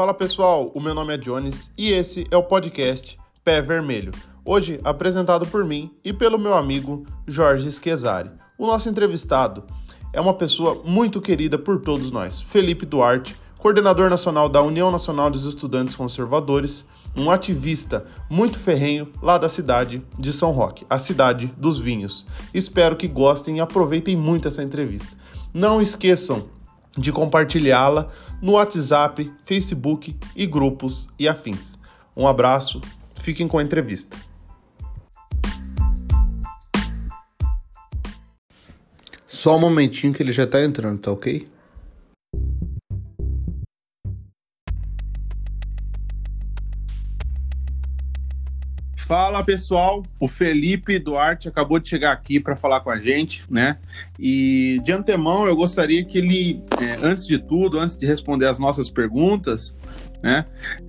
Fala pessoal, o meu nome é Jones e esse é o podcast Pé Vermelho. Hoje apresentado por mim e pelo meu amigo Jorge Schiesari. O nosso entrevistado é uma pessoa muito querida por todos nós, Felipe Duarte, coordenador nacional da União Nacional dos Estudantes Conservadores, um ativista muito ferrenho lá da cidade de São Roque, a cidade dos vinhos. Espero que gostem e aproveitem muito essa entrevista. Não esqueçam de compartilhá-la no WhatsApp, Facebook e grupos e afins. Um abraço, fiquem com a entrevista. Só um momentinho que ele já tá entrando, tá ok? Fala pessoal, o Felipe Duarte acabou de chegar aqui para falar com a gente, né? E de antemão eu gostaria que ele, antes de tudo, antes de responder as nossas perguntas, né,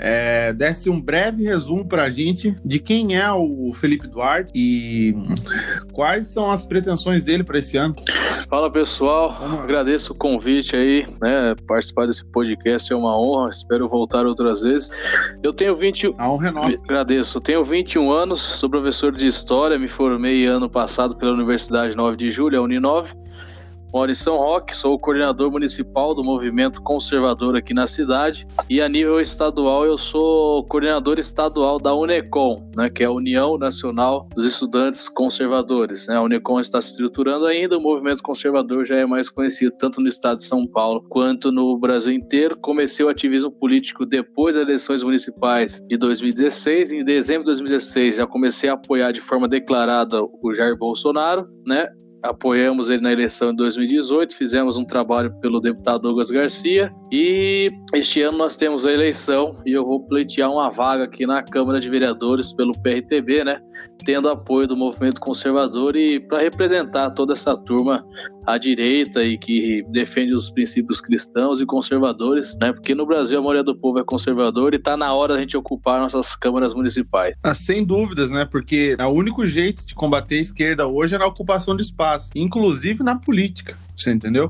desse um breve resumo para a gente de quem é o Felipe Duarte e quais são as pretensões dele para esse ano. Fala pessoal, agradeço o convite aí, né? Participar desse podcast é uma honra, espero voltar outras vezes. Eu tenho 21. A honra é nossa. Agradeço, eu tenho 21 anos, sou professor de História, me formei ano passado pela Universidade 9 de Julho, a Uninove. Moro em São Roque, sou o coordenador municipal do movimento conservador aqui na cidade e a nível estadual eu sou coordenador estadual da UNECON, né, que é a União Nacional dos Estudantes Conservadores, né? A UNECON está se estruturando ainda, o movimento conservador já é mais conhecido tanto no estado de São Paulo quanto no Brasil inteiro. Comecei o ativismo político depois das eleições municipais de 2016, em dezembro de 2016 já comecei a apoiar de forma declarada o Jair Bolsonaro, né? Apoiamos ele na eleição em 2018, fizemos um trabalho pelo deputado Douglas Garcia e este ano nós temos a eleição e eu vou pleitear uma vaga aqui na Câmara de Vereadores pelo PRTB, né? Tendo apoio do movimento conservador e para representar toda essa turma à direita e que defende os princípios cristãos e conservadores, né? Porque no Brasil a maioria do povo é conservador e tá na hora da gente ocupar nossas câmaras municipais. Sem dúvidas, né? Porque o único jeito de combater a esquerda hoje é na ocupação de espaço, inclusive na política. Você entendeu?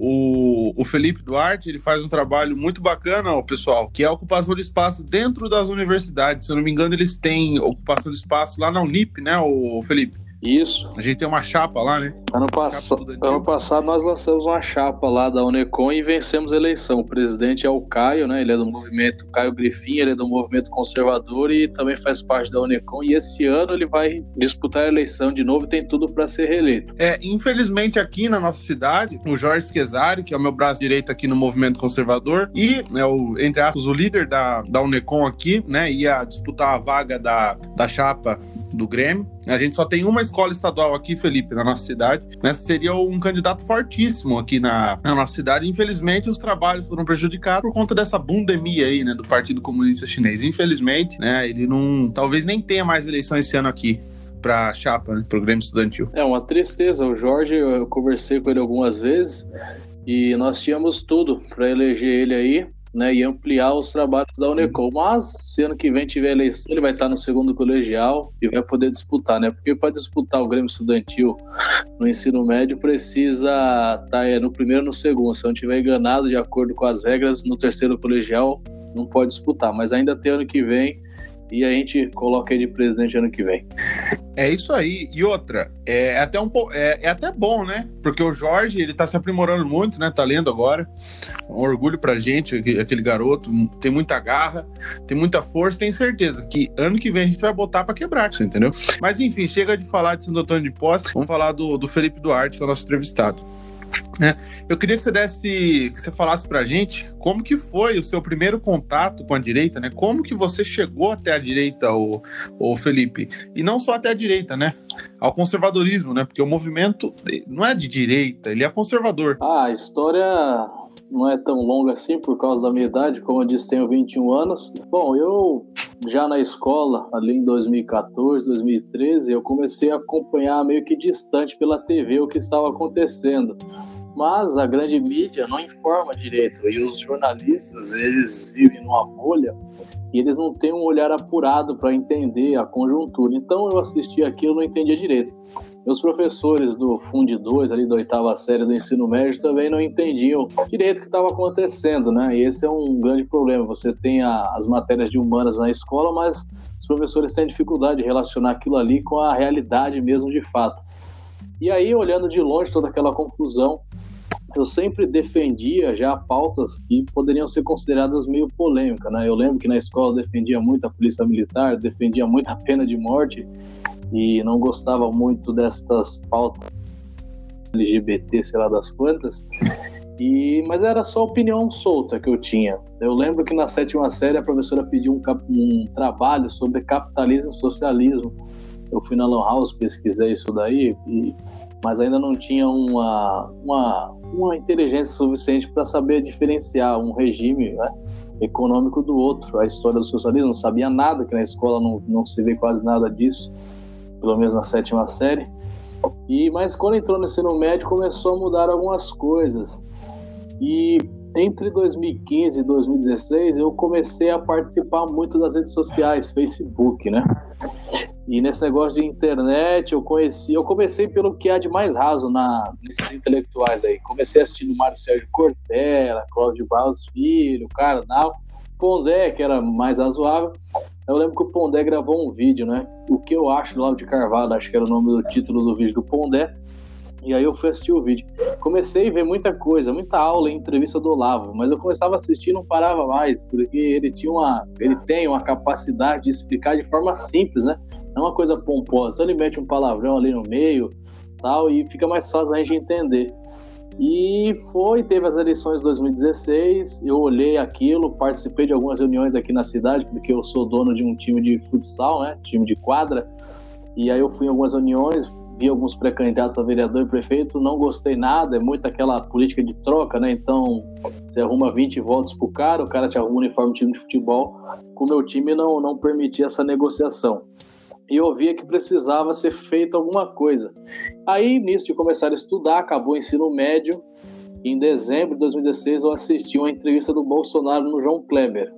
O Felipe Duarte, ele faz um trabalho muito bacana, pessoal, que é a ocupação de espaço dentro das universidades. Se eu não me engano, eles têm ocupação de espaço lá na Unip, né, o Felipe? Isso. A gente tem uma chapa lá, né? Ano passado nós lançamos uma chapa lá da Unecon e vencemos a eleição. O presidente é o Caio, né? Ele é do movimento Caio Grifin, ele é do movimento conservador e também faz parte da Unecon. E este ano ele vai disputar a eleição de novo e tem tudo para ser reeleito. Infelizmente aqui na nossa cidade, o Jorge Schiesari, que é o meu braço direito aqui no movimento conservador e, entre aspas, o líder da Unecon aqui, né? Ia disputar a vaga da chapa do Grêmio. A gente só tem uma escola estadual aqui, Felipe, na nossa cidade, né? Seria um candidato fortíssimo aqui na nossa cidade. Infelizmente, os trabalhos foram prejudicados por conta dessa pandemia aí, né, do Partido Comunista Chinês. Infelizmente, né, ele talvez nem tenha mais eleição esse ano aqui para chapa, né, pro Grêmio Estudantil. É uma tristeza. O Jorge, eu conversei com ele algumas vezes e nós tínhamos tudo para eleger ele aí, né, e ampliar os trabalhos da Unecon, mas se ano que vem tiver eleição, ele vai estar no segundo colegial e vai poder disputar, né, porque para disputar o Grêmio Estudantil no ensino médio precisa estar no primeiro e no segundo, se não tiver enganado de acordo com as regras, no terceiro colegial não pode disputar, mas ainda tem ano que vem e a gente coloca ele de presidente ano que vem. É isso aí. E outra, é até bom, né? Porque o Jorge, ele tá se aprimorando muito, né? Tá lendo agora. Um orgulho pra gente, aquele garoto. Tem muita garra, tem muita força. Tenho certeza que ano que vem a gente vai botar pra quebrar, você entendeu? Mas enfim, chega de falar de Santo Antônio de Posse. Vamos falar do Felipe Duarte, que é o nosso entrevistado. Eu queria que você falasse pra gente como que foi o seu primeiro contato com a direita, né? Como que você chegou até a direita, o Felipe? E não só até a direita, né? Ao conservadorismo, né? Porque o movimento não é de direita, ele é conservador. A história não é tão longa assim por causa da minha idade, como eu disse, tenho 21 anos. Bom, eu já na escola, ali em 2014, 2013, eu comecei a acompanhar meio que distante pela TV o que estava acontecendo. Mas a grande mídia não informa direito e os jornalistas, eles vivem numa bolha e eles não têm um olhar apurado para entender a conjuntura. Então eu assisti aquilo e não entendia direito. Meus professores do Fundo 2, ali da 8ª série do ensino médio, também não entendiam direito o que estava acontecendo, né? E esse é um grande problema. Você tem as matérias de humanas na escola, mas os professores têm dificuldade de relacionar aquilo ali com a realidade mesmo de fato. E aí, olhando de longe toda aquela confusão, eu sempre defendia já pautas que poderiam ser consideradas meio polêmicas, né? Eu lembro que na escola eu defendia muito a polícia militar, defendia muito a pena de morte e não gostava muito destas pautas LGBT, sei lá das quantas, mas era só opinião solta que eu tinha. Eu lembro que na 7ª série a professora pediu um trabalho sobre capitalismo e socialismo. Eu fui na Lan House, pesquisei isso daí, mas ainda não tinha uma inteligência suficiente para saber diferenciar um regime, né, econômico do outro. A história do socialismo, não sabia nada, que na escola não se vê quase nada disso, pelo menos na 7ª série. Mas quando entrou no ensino médio começou a mudar algumas coisas. E entre 2015 e 2016 eu comecei a participar muito das redes sociais, Facebook, né? E nesse negócio de internet eu comecei pelo que há de mais raso nesses intelectuais aí. Comecei assistindo Mário Sérgio Cortella, Cláudio Barros Filho, Karnal, Pondé, que era mais razoável. Eu lembro que o Pondé gravou um vídeo, né? O que eu acho do Olavo de Carvalho, acho que era o nome do título do vídeo do Pondé. E aí eu fui assistir o vídeo. Comecei a ver muita coisa, muita aula e entrevista do Olavo, mas eu começava a assistir e não parava mais, porque ele tem uma capacidade de explicar de forma simples, né? Não é uma coisa pomposa. Então ele mete um palavrão ali no meio, tal, e fica mais fácil a gente entender. E teve as eleições de 2016, eu olhei aquilo, participei de algumas reuniões aqui na cidade, porque eu sou dono de um time de futsal, né? Time de quadra, e aí eu fui em algumas reuniões, vi alguns pré-candidatos a vereador e prefeito, não gostei nada, é muito aquela política de troca, né? Então, você arruma 20 votos pro cara, o cara te arruma um uniforme de time de futebol, com o meu time não permitia essa negociação. E eu via que precisava ser feita alguma coisa. Aí, nisso de começar a estudar, acabou o ensino médio, e em dezembro de 2016 eu assisti uma entrevista do Bolsonaro no João Kleber.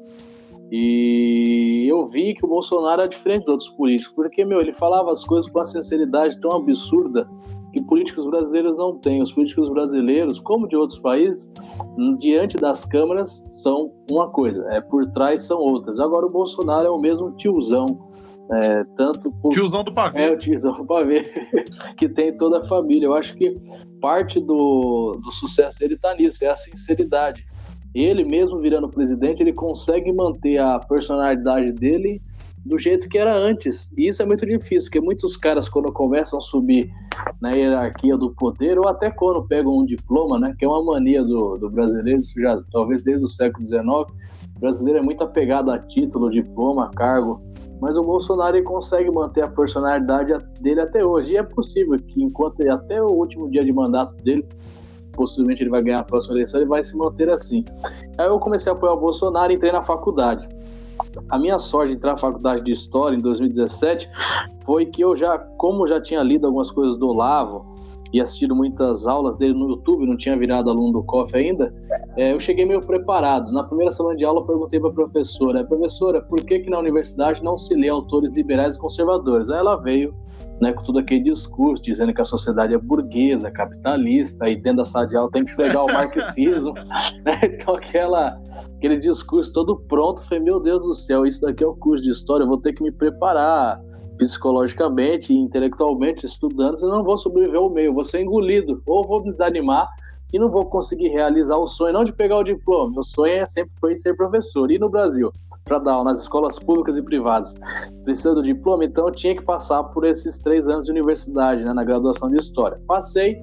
E eu vi que o Bolsonaro era diferente dos outros políticos, porque, ele falava as coisas com uma sinceridade tão absurda que políticos brasileiros não têm. Os políticos brasileiros, como de outros países, diante das câmeras são uma coisa, por trás são outras. Agora o Bolsonaro é o mesmo tiozão, tiozão do pavê. O tiozão do pavê, que tem toda a família. Eu acho que parte do sucesso dele está nisso, é a sinceridade. Ele mesmo virando presidente, ele consegue manter a personalidade dele do jeito que era antes. E isso é muito difícil, porque muitos caras, quando começam a subir na hierarquia do poder, ou até quando pegam um diploma, né, que é uma mania do brasileiro, isso já talvez desde o século XIX, o brasileiro é muito apegado a título, diploma, cargo, mas o Bolsonaro ele consegue manter a personalidade dele até hoje. E é possível que até o último dia de mandato dele, possivelmente ele vai ganhar a próxima eleição, ele vai se manter assim. Aí eu comecei a apoiar o Bolsonaro e entrei na faculdade. A minha sorte de entrar na faculdade de História em 2017 foi que como já tinha lido algumas coisas do Olavo e assistido muitas aulas dele no YouTube, não tinha virado aluno do COF ainda, eu cheguei meio preparado. Na primeira semana de aula eu perguntei para a professora, por que na universidade não se lê autores liberais e conservadores? Aí ela veio, né, com todo aquele discurso dizendo que a sociedade é burguesa, capitalista, e dentro da sala de aula tem que pregar o marxismo, né? Então aquele discurso todo pronto, eu falei, meu Deus do céu, isso daqui é o curso de História, eu vou ter que me preparar psicologicamente e intelectualmente estudando, senão eu não vou sobreviver ao meio, vou ser engolido, ou vou desanimar e não vou conseguir realizar o sonho, não de pegar o diploma. Meu sonho sempre foi ser professor. E no Brasil, para dar aula nas escolas públicas e privadas, precisa do diploma, então eu tinha que passar por esses 3 anos de universidade, né, na graduação de História. Passei,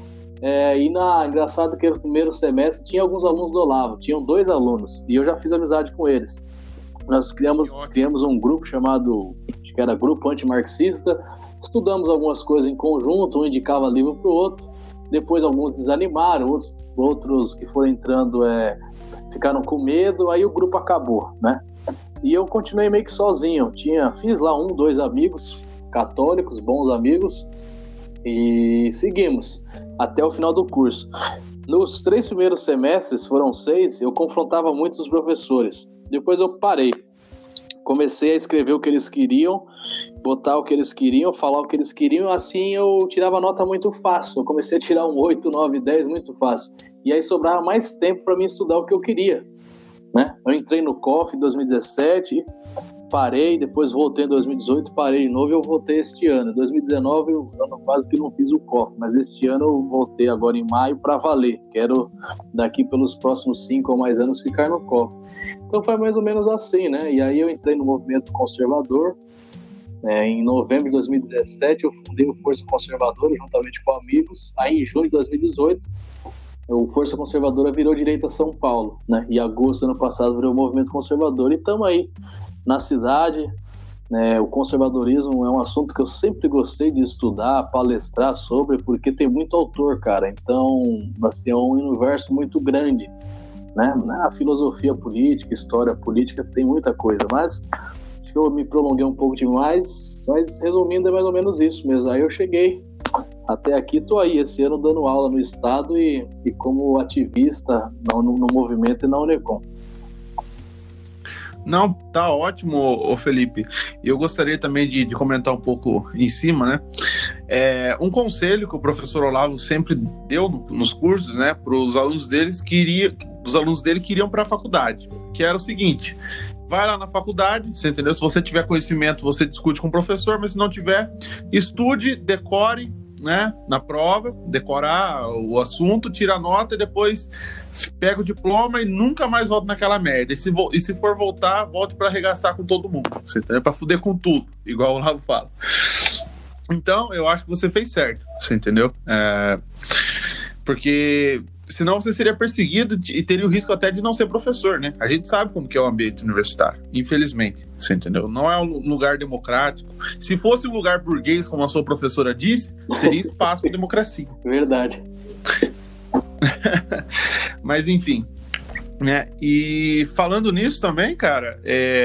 engraçado que no primeiro semestre tinha alguns alunos do Olavo, tinham 2 alunos, e eu já fiz amizade com eles. Nós criamos um grupo chamado, acho que era Grupo Antimarxista, estudamos algumas coisas em conjunto, um indicava livro para o outro, depois alguns desanimaram, outros que foram entrando ficaram com medo, aí o grupo acabou, né? E eu continuei meio que sozinho, fiz lá 1, 2 amigos católicos, bons amigos, e seguimos até o final do curso. Nos 3 primeiros semestres, foram 6, eu confrontava muito os professores. Depois eu parei. comecei a escrever o que eles queriam, botar o que eles queriam, falar o que eles queriam, assim eu tirava nota muito fácil. Eu comecei a tirar um 8, 9, 10 muito fácil. E aí sobrava mais tempo para mim estudar o que eu queria, né? Eu entrei no COF em 2017, parei, depois voltei em 2018, parei de novo e eu voltei este ano. Em 2019 eu quase que não fiz o COF, mas este ano eu voltei agora em maio para valer. Quero daqui pelos próximos 5 ou mais anos ficar no COF. Então foi mais ou menos assim, né? E aí eu entrei no movimento conservador. Em novembro de 2017 eu fundei o Força Conservadora juntamente com amigos. Aí em junho de 2018 o Força Conservadora virou Direita São Paulo, né? E em agosto do ano passado virou o Movimento Conservador. E estamos aí na cidade, né? O conservadorismo é um assunto que eu sempre gostei de estudar, palestrar sobre, porque tem muito autor, cara. Então, assim, é um universo muito grande, né? A filosofia política, história política, tem muita coisa, mas acho que eu me prolonguei um pouco demais, mas resumindo é mais ou menos isso mesmo. Aí eu cheguei até aqui, tô aí esse ano dando aula no estado e como ativista no movimento e na Unecom. Não, tá ótimo, ô Felipe. Eu gostaria também de comentar um pouco em cima, né? Um conselho que o professor Olavo sempre deu nos cursos, né, para os alunos dele que iriam para a faculdade, que era o seguinte: vai lá na faculdade, você entendeu? Se você tiver conhecimento, você discute com o professor, mas se não tiver, estude, decore, né, na prova, decorar o assunto, tira a nota e depois pega o diploma e nunca mais volta naquela merda. E se for voltar, volte para arregaçar com todo mundo, você entendeu? Para fuder com tudo, igual o Olavo fala. Então, eu acho que você fez certo, você entendeu? Porque senão você seria perseguido e teria o risco até de não ser professor, né? A gente sabe como que é o ambiente universitário, infelizmente, você entendeu? Não é um lugar democrático. Se fosse um lugar burguês, como a sua professora disse, teria espaço para democracia. Verdade. Mas, enfim, né? E falando nisso também, cara,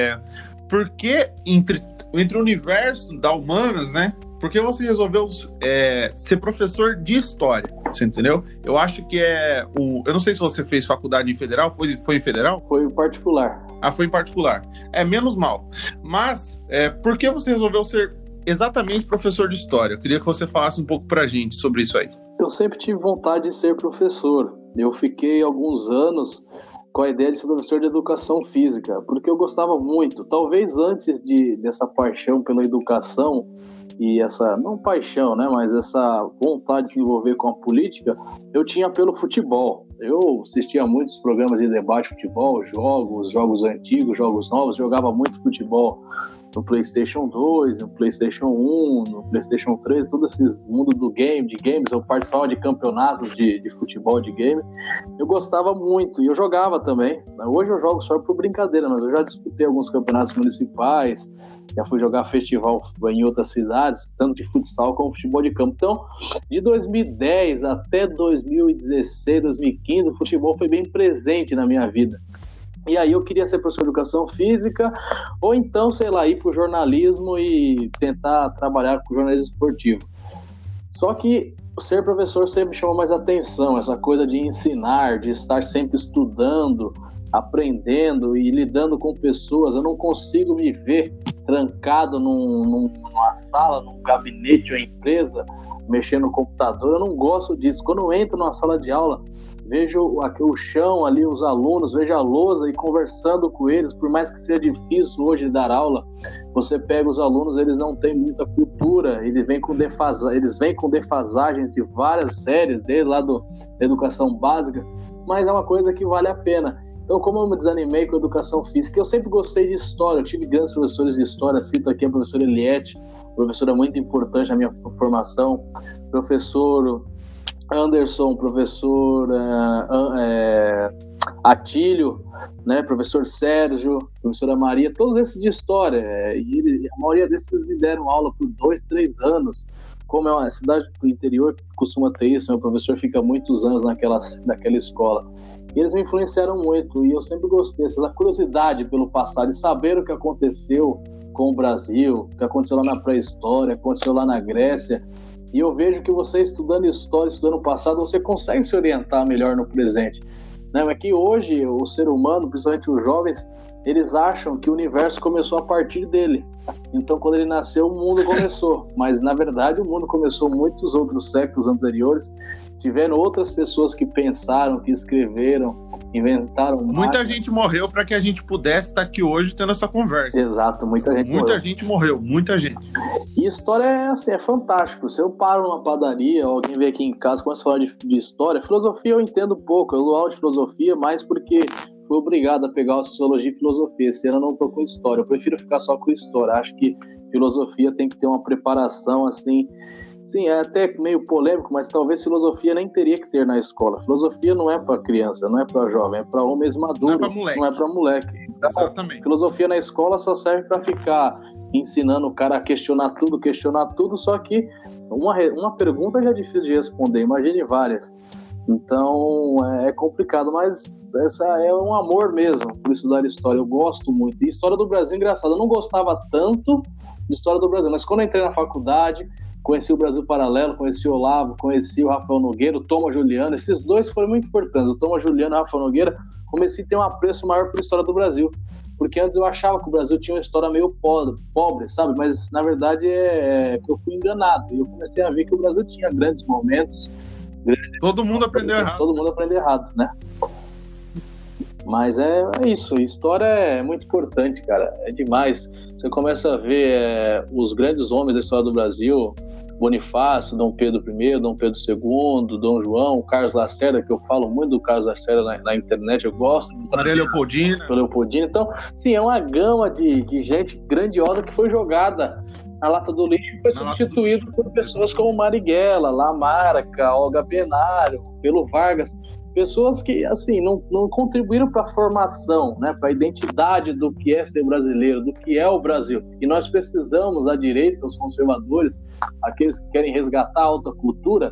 por que entre o universo da humanas, né? Por que você resolveu ser professor de história? Você entendeu? Eu acho que eu não sei se você fez faculdade em federal. Foi em federal? Foi em particular. Foi em particular. Menos mal. Mas, por que você resolveu ser exatamente professor de história? Eu queria que você falasse um pouco pra gente sobre isso aí. Eu sempre tive vontade de ser professor. Eu fiquei alguns anos com a ideia de ser professor de educação física, porque eu gostava muito. Talvez antes dessa paixão pela educação, e essa, não paixão, né, mas essa vontade de se envolver com a política, eu tinha pelo futebol. Eu assistia muitos programas de debate de futebol, jogos antigos, jogos novos, jogava muito futebol no PlayStation 2, no PlayStation 1, no PlayStation 3, todo esse mundo de games, eu participava de campeonatos de futebol de game. Eu gostava muito e eu jogava também. Hoje eu jogo só por brincadeira, mas eu já disputei alguns campeonatos municipais, já fui jogar festival em outras cidades, tanto de futsal como futebol de campo. Então, de 2010 até 2016, 2015, o futebol foi bem presente na minha vida. E aí eu queria ser professor de educação física, ou então, sei lá, ir para o jornalismo e tentar trabalhar com jornalismo esportivo. Só que ser professor sempre chamou mais atenção, essa coisa de ensinar, de estar sempre estudando, aprendendo e lidando com pessoas. Eu não consigo me ver trancado numa sala, num gabinete ou empresa, mexendo no computador. Eu não gosto disso. Quando eu entro numa sala de aula, vejo o chão ali, os alunos, vejo a lousa e conversando com eles, por mais que seja difícil hoje dar aula, você pega os alunos, eles não têm muita cultura, eles vêm com defasagens de várias séries, desde lá da educação básica, mas é uma coisa que vale a pena. Então, como eu me desanimei com a educação física, eu sempre gostei de história, eu tive grandes professores de história, cito aqui a professora Eliette, professora muito importante na minha formação, professor Anderson, professor Atílio, né, professor Sérgio, professora Maria, todos esses de história, e a maioria desses me deram aula por 2, 3 anos. Como é uma cidade do interior, costuma ter isso, meu professor fica muitos anos naquela escola. E eles me influenciaram muito, e eu sempre gostei, essa curiosidade pelo passado, e saber o que aconteceu com o Brasil, o que aconteceu lá na pré-história, o que aconteceu lá na Grécia. E eu vejo que você estudando história, estudando o passado, você consegue se orientar melhor no presente. Não, é que hoje o ser humano, principalmente os jovens, eles acham que o universo começou a partir dele. Então, quando ele nasceu, o mundo começou. Mas, na verdade, o mundo começou muitos outros séculos anteriores. Tiveram outras pessoas que pensaram, que escreveram, inventaram muita gente morreu para que a gente pudesse estar aqui hoje tendo essa conversa. Exato, muita gente morreu, muita gente. E história é assim, é fantástico. Se eu paro numa padaria, alguém vem aqui em casa, começa a falar de história, filosofia eu entendo pouco, eu dou aula de filosofia mais porque fui obrigado a pegar a sociologia e filosofia. Esse ano eu não tô com história, eu prefiro ficar só com história. Acho que filosofia tem que ter uma preparação assim. Sim, é até meio polêmico, mas talvez filosofia nem teria que ter na escola. Filosofia não é para criança, não é para jovem, é para homens maduros, não é para moleque. Exatamente. Filosofia na escola só serve para ficar ensinando o cara a questionar tudo, só que uma pergunta já é difícil de responder, imagine várias. Então é complicado, mas essa é um amor mesmo por estudar história. Eu gosto muito. E história do Brasil, engraçado, eu não gostava tanto de história do Brasil, mas quando eu entrei na faculdade, conheci o Brasil Paralelo, conheci o Olavo, conheci o Rafael Nogueira, o Thomas Juliano. Esses dois foram muito importantes. O Thomas Juliano e o Rafael Nogueira, comecei a ter um apreço maior por história do Brasil. Porque antes eu achava que o Brasil tinha uma história meio pobre, sabe? Mas, na verdade, que eu fui enganado. E eu comecei a ver que o Brasil tinha grandes momentos. Todo mundo aprendeu errado. Todo mundo aprendeu errado, né? Mas é isso. História é muito importante, cara. É demais. Você começa a ver os grandes homens da história do Brasil... Bonifácio, Dom Pedro I, Dom Pedro II, Dom João, Carlos Lacerda, que eu falo muito do Carlos Lacerda na internet, eu gosto. Maria Leopoldina. Então, sim, é uma gama de gente grandiosa que foi jogada na lata do lixo e foi substituído por pessoas como Marighella, Lamarca, Olga Benário, pelo Vargas. Pessoas que, assim, não contribuíram para a formação, né, para a identidade do que é ser brasileiro, do que é o Brasil. E nós precisamos, a direita, os conservadores, aqueles que querem resgatar a alta cultura,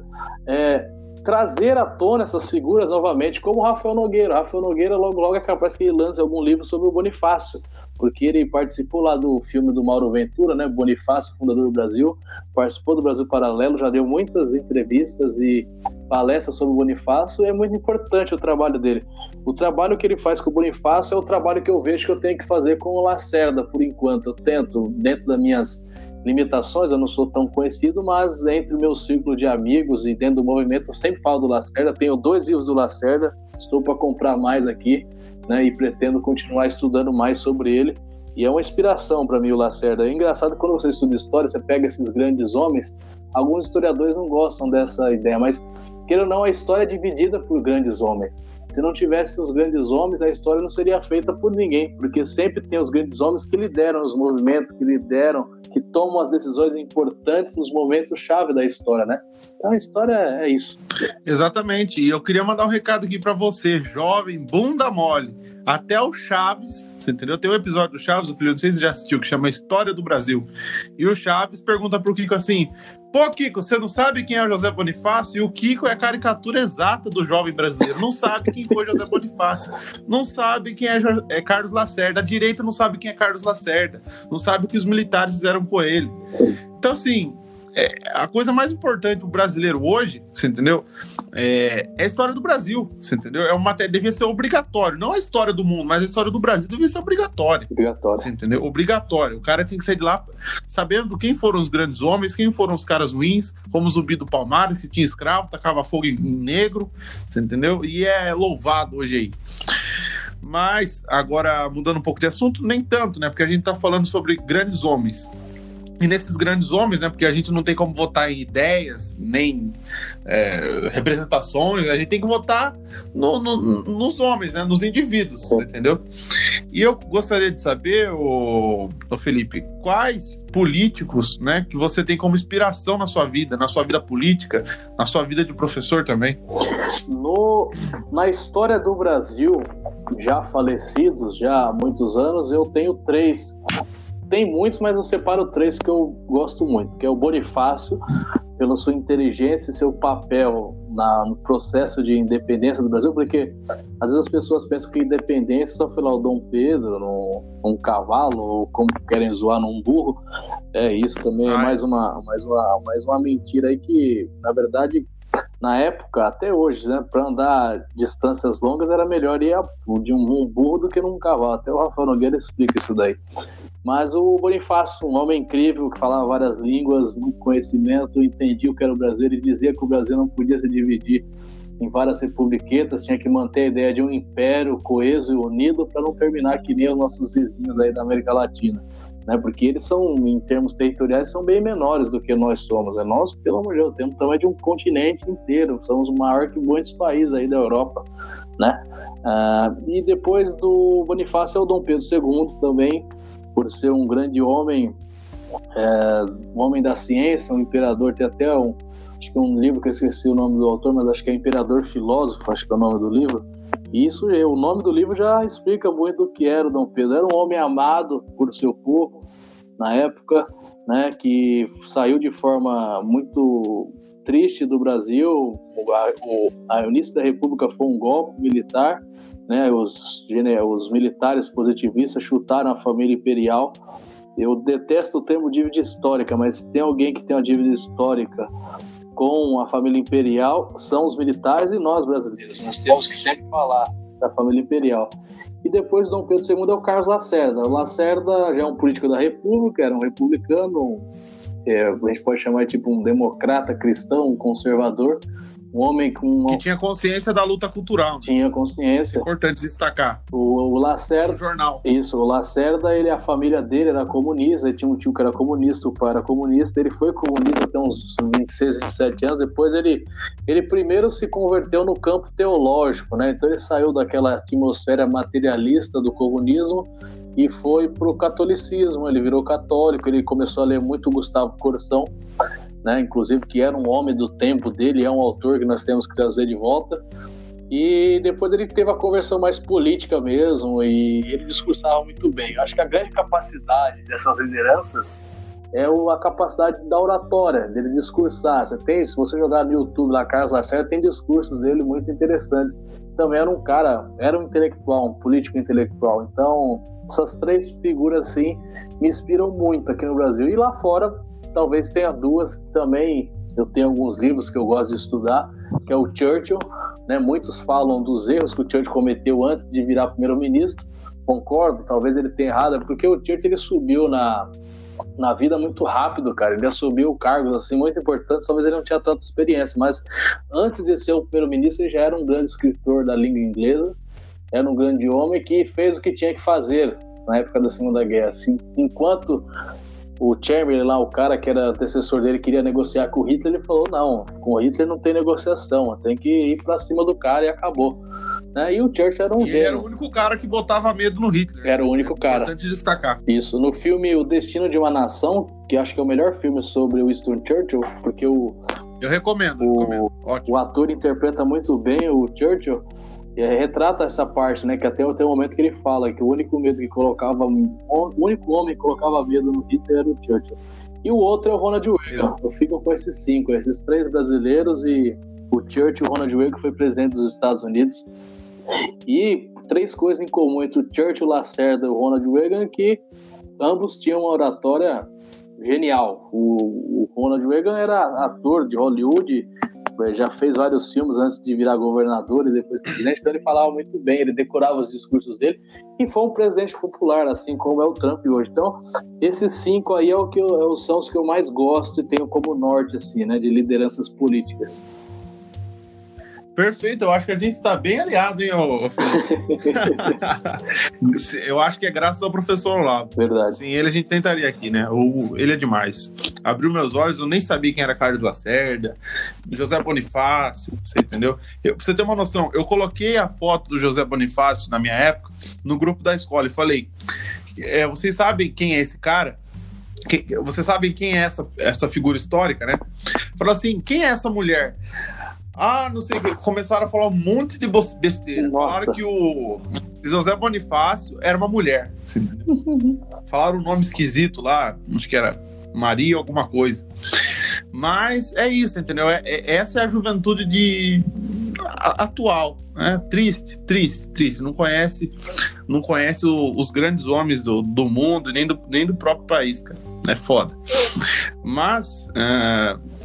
trazer à tona essas figuras novamente, como o Rafael Nogueira. Rafael Nogueira, logo é capaz que ele lance algum livro sobre o Bonifácio, porque ele participou lá do filme do Mauro Ventura, né, Bonifácio, fundador do Brasil, participou do Brasil Paralelo, já deu muitas entrevistas e palestras sobre o Bonifácio. É muito importante o trabalho dele. O trabalho que ele faz com o Bonifácio é o trabalho que eu vejo que eu tenho que fazer com o Lacerda, por enquanto. Eu tento, dentro das minhas limitações, eu não sou tão conhecido, mas entre o meu círculo de amigos e dentro do movimento eu sempre falo do Lacerda. Tenho 2 livros do Lacerda, estou para comprar mais aqui, né, e pretendo continuar estudando mais sobre ele. E é uma inspiração para mim o Lacerda. É engraçado, quando você estuda história, você pega esses grandes homens, alguns historiadores não gostam dessa ideia, mas, queira ou não, a história é dividida por grandes homens. Se não tivesse os grandes homens, a história não seria feita por ninguém, porque sempre tem os grandes homens que lideram os movimentos, que tomam as decisões importantes nos momentos-chave da história, né? Então a história é isso. Exatamente, e eu queria mandar um recado aqui para você, jovem, bunda mole, até o Chaves, você entendeu? Tem um episódio do Chaves, o filho, não sei se você já assistiu, que chama História do Brasil, e o Chaves pergunta pro Kiko assim: pô, Kiko, você não sabe quem é o José Bonifácio? E o Kiko é a caricatura exata do jovem brasileiro. Não sabe quem foi José Bonifácio. Não sabe quem é Carlos Lacerda. A direita não sabe quem é Carlos Lacerda. Não sabe o que os militares fizeram com ele. Então, assim, a coisa mais importante do brasileiro hoje, você entendeu? É a história do Brasil, você entendeu? Devia ser obrigatório. Não a história do mundo, mas a história do Brasil devia ser obrigatória. Você entendeu? Obrigatório. O cara tinha que sair de lá sabendo quem foram os grandes homens, quem foram os caras ruins, como o Zumbi do Palmares, se tinha escravo, tacava fogo em negro, você entendeu? E é louvado hoje aí. Mas, agora, mudando um pouco de assunto, nem tanto, né? Porque a gente tá falando sobre grandes homens. E nesses grandes homens, né, porque a gente não tem como votar em ideias, nem representações, a gente tem que votar nos homens, né, nos indivíduos, entendeu? E eu gostaria de saber, ô Felipe, quais políticos, né, que você tem como inspiração na sua vida política, na sua vida de professor também? Na história do Brasil, já falecidos, já há muitos anos, eu tenho 3. Tem muitos, mas eu separo 3 que eu gosto muito, que é o Bonifácio, pela sua inteligência e seu papel no processo de independência do Brasil, porque às vezes as pessoas pensam que independência só foi lá o Dom Pedro num cavalo, ou como querem zoar, num burro. É isso também, é mais uma mentira aí que, na verdade, na época, até hoje, né, para andar distâncias longas era melhor ir de um burro do que num cavalo. Até o Rafael Nogueira explica isso daí. Mas o Bonifácio, um homem incrível, que falava várias línguas, muito conhecimento, entendia o que era o Brasil, ele dizia que o Brasil não podia se dividir em várias republiquetas, tinha que manter a ideia de um império coeso e unido para não terminar que nem os nossos vizinhos aí da América Latina, né? Porque eles são, em termos territoriais, são bem menores do que nós somos. Nós, pelo amor de Deus, temos o tamanho de um continente inteiro, somos o maior que muitos países aí da Europa, né? E depois do Bonifácio é o Dom Pedro II também, por ser um grande homem, um homem da ciência, um imperador. Tem até acho que um livro que eu esqueci o nome do autor, mas acho que é Imperador Filósofo, acho que é o nome do livro. E isso, o nome do livro já explica muito o que era o Dom Pedro. Era um homem amado por seu povo na época, né, que saiu de forma muito triste do Brasil. O início da República foi um golpe militar, né, os militares positivistas chutaram a família imperial. Eu detesto o termo dívida histórica, mas se tem alguém que tem uma dívida histórica com a família imperial, são os militares e nós brasileiros. Nós temos que sempre falar da família imperial. E depois do Dom Pedro II é o Carlos Lacerda. O Lacerda já é um político da República, era um republicano, a gente pode chamar de tipo um democrata cristão, um conservador, um homem com... Que tinha consciência da luta cultural. Tinha consciência. É importante destacar. O Lacerda... O jornal. Isso, o Lacerda, a família dele era comunista, ele tinha um tio que era comunista, o pai era comunista, ele foi comunista até uns 26, 27 anos, depois ele primeiro se converteu no campo teológico, né? Então ele saiu daquela atmosfera materialista do comunismo e foi para o catolicismo, ele virou católico, ele começou a ler muito Gustavo Corsão, né, inclusive que era um homem do tempo dele, é um autor que nós temos que trazer de volta. E depois ele teve a conversão mais política mesmo, e ele discursava muito bem. Eu acho que a grande capacidade dessas lideranças é a capacidade da oratória, dele discursar. Se você jogar no YouTube lá, Carlos Lacerda, tem discursos dele muito interessantes. Também era um intelectual, um político intelectual. Então, essas três figuras, assim, me inspiram muito aqui no Brasil. E lá fora, talvez tenha duas que também eu tenho alguns livros que eu gosto de estudar, que é o Churchill, né? Muitos falam dos erros que o Churchill cometeu antes de virar primeiro-ministro. Concordo, talvez ele tenha errado, porque o Churchill ele subiu na vida muito rápido, cara. Ele assumiu cargos assim muito importantes, talvez ele não tinha tanta experiência, mas antes de ser o primeiro-ministro ele já era um grande escritor da língua inglesa, era um grande homem que fez o que tinha que fazer na época da Segunda Guerra. Assim, enquanto o Chamberlain lá, o cara que era antecessor dele, queria negociar com o Hitler, ele falou, não, com o Hitler não tem negociação, tem que ir pra cima do cara e acabou. Né? E o Churchill era um gênio. Ele era o único cara que botava medo no Hitler. Era o único cara. Importante destacar. Isso. No filme O Destino de uma Nação, que acho que é o melhor filme sobre o Winston Churchill, porque eu recomendo. O ator interpreta muito bem o Churchill, retrata essa parte, né, que até o momento que ele fala que o único homem que colocava medo no Hitler era o Churchill. E o outro é o Ronald Reagan. Eu fico com esses 5, esses 3 brasileiros e o Churchill e o Ronald Reagan, que foi presidente dos Estados Unidos. E 3 coisas em comum entre o Churchill, o Lacerda e o Ronald Reagan, que ambos tinham uma oratória genial. O Ronald Reagan era ator de Hollywood, já fez vários filmes antes de virar governador e depois presidente, então ele falava muito bem, ele decorava os discursos dele e foi um presidente popular, assim como é o Trump hoje. Então, esses 5 aí são os que eu mais gosto e tenho como norte, assim, né, de lideranças políticas. Perfeito, eu acho que a gente está bem aliado, hein, Felipe? Eu acho que é graças ao professor Olavo. Verdade. Sem ele a gente tentaria aqui, né? Ele é demais. Abriu meus olhos, eu nem sabia quem era Carlos Lacerda, José Bonifácio, você entendeu? Pra você ter uma noção, eu coloquei a foto do José Bonifácio na minha época no grupo da escola e falei, vocês sabem quem é esse cara? Vocês sabem quem é essa figura histórica, né? Falou assim, quem é essa mulher? Não sei o que. Começaram a falar um monte de besteira. Nossa. Falaram que o José Bonifácio era uma mulher. Assim, falaram um nome esquisito lá, acho que era Maria alguma coisa. Mas é isso, entendeu? Essa é a juventude atual, né? Triste. Não conhece os grandes homens do mundo, nem do próprio país, cara. É foda. Mas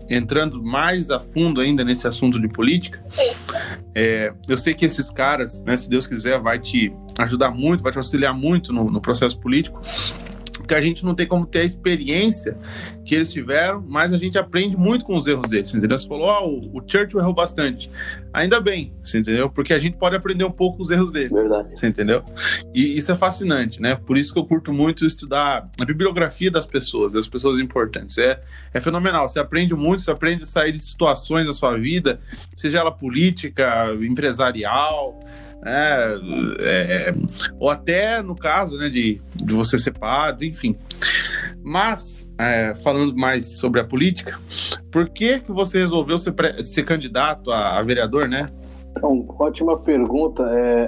entrando mais a fundo ainda nesse assunto de política, eu sei que esses caras, né, se Deus quiser, vai te ajudar muito, vai te auxiliar muito no processo político, porque a gente não tem como ter a experiência que eles tiveram, mas a gente aprende muito com os erros deles, entendeu? Você falou, o Churchill errou bastante. Ainda bem, você entendeu? Porque a gente pode aprender um pouco com os erros dele. Verdade. Você entendeu? E isso é fascinante, né? Por isso que eu curto muito estudar a bibliografia das pessoas importantes. É fenomenal. Você aprende muito, você aprende a sair de situações da sua vida, seja ela política, empresarial, ou até no caso, né, de você ser padre, enfim. Mas, falando mais sobre a política, por que você resolveu ser candidato a vereador, né? Então, ótima pergunta.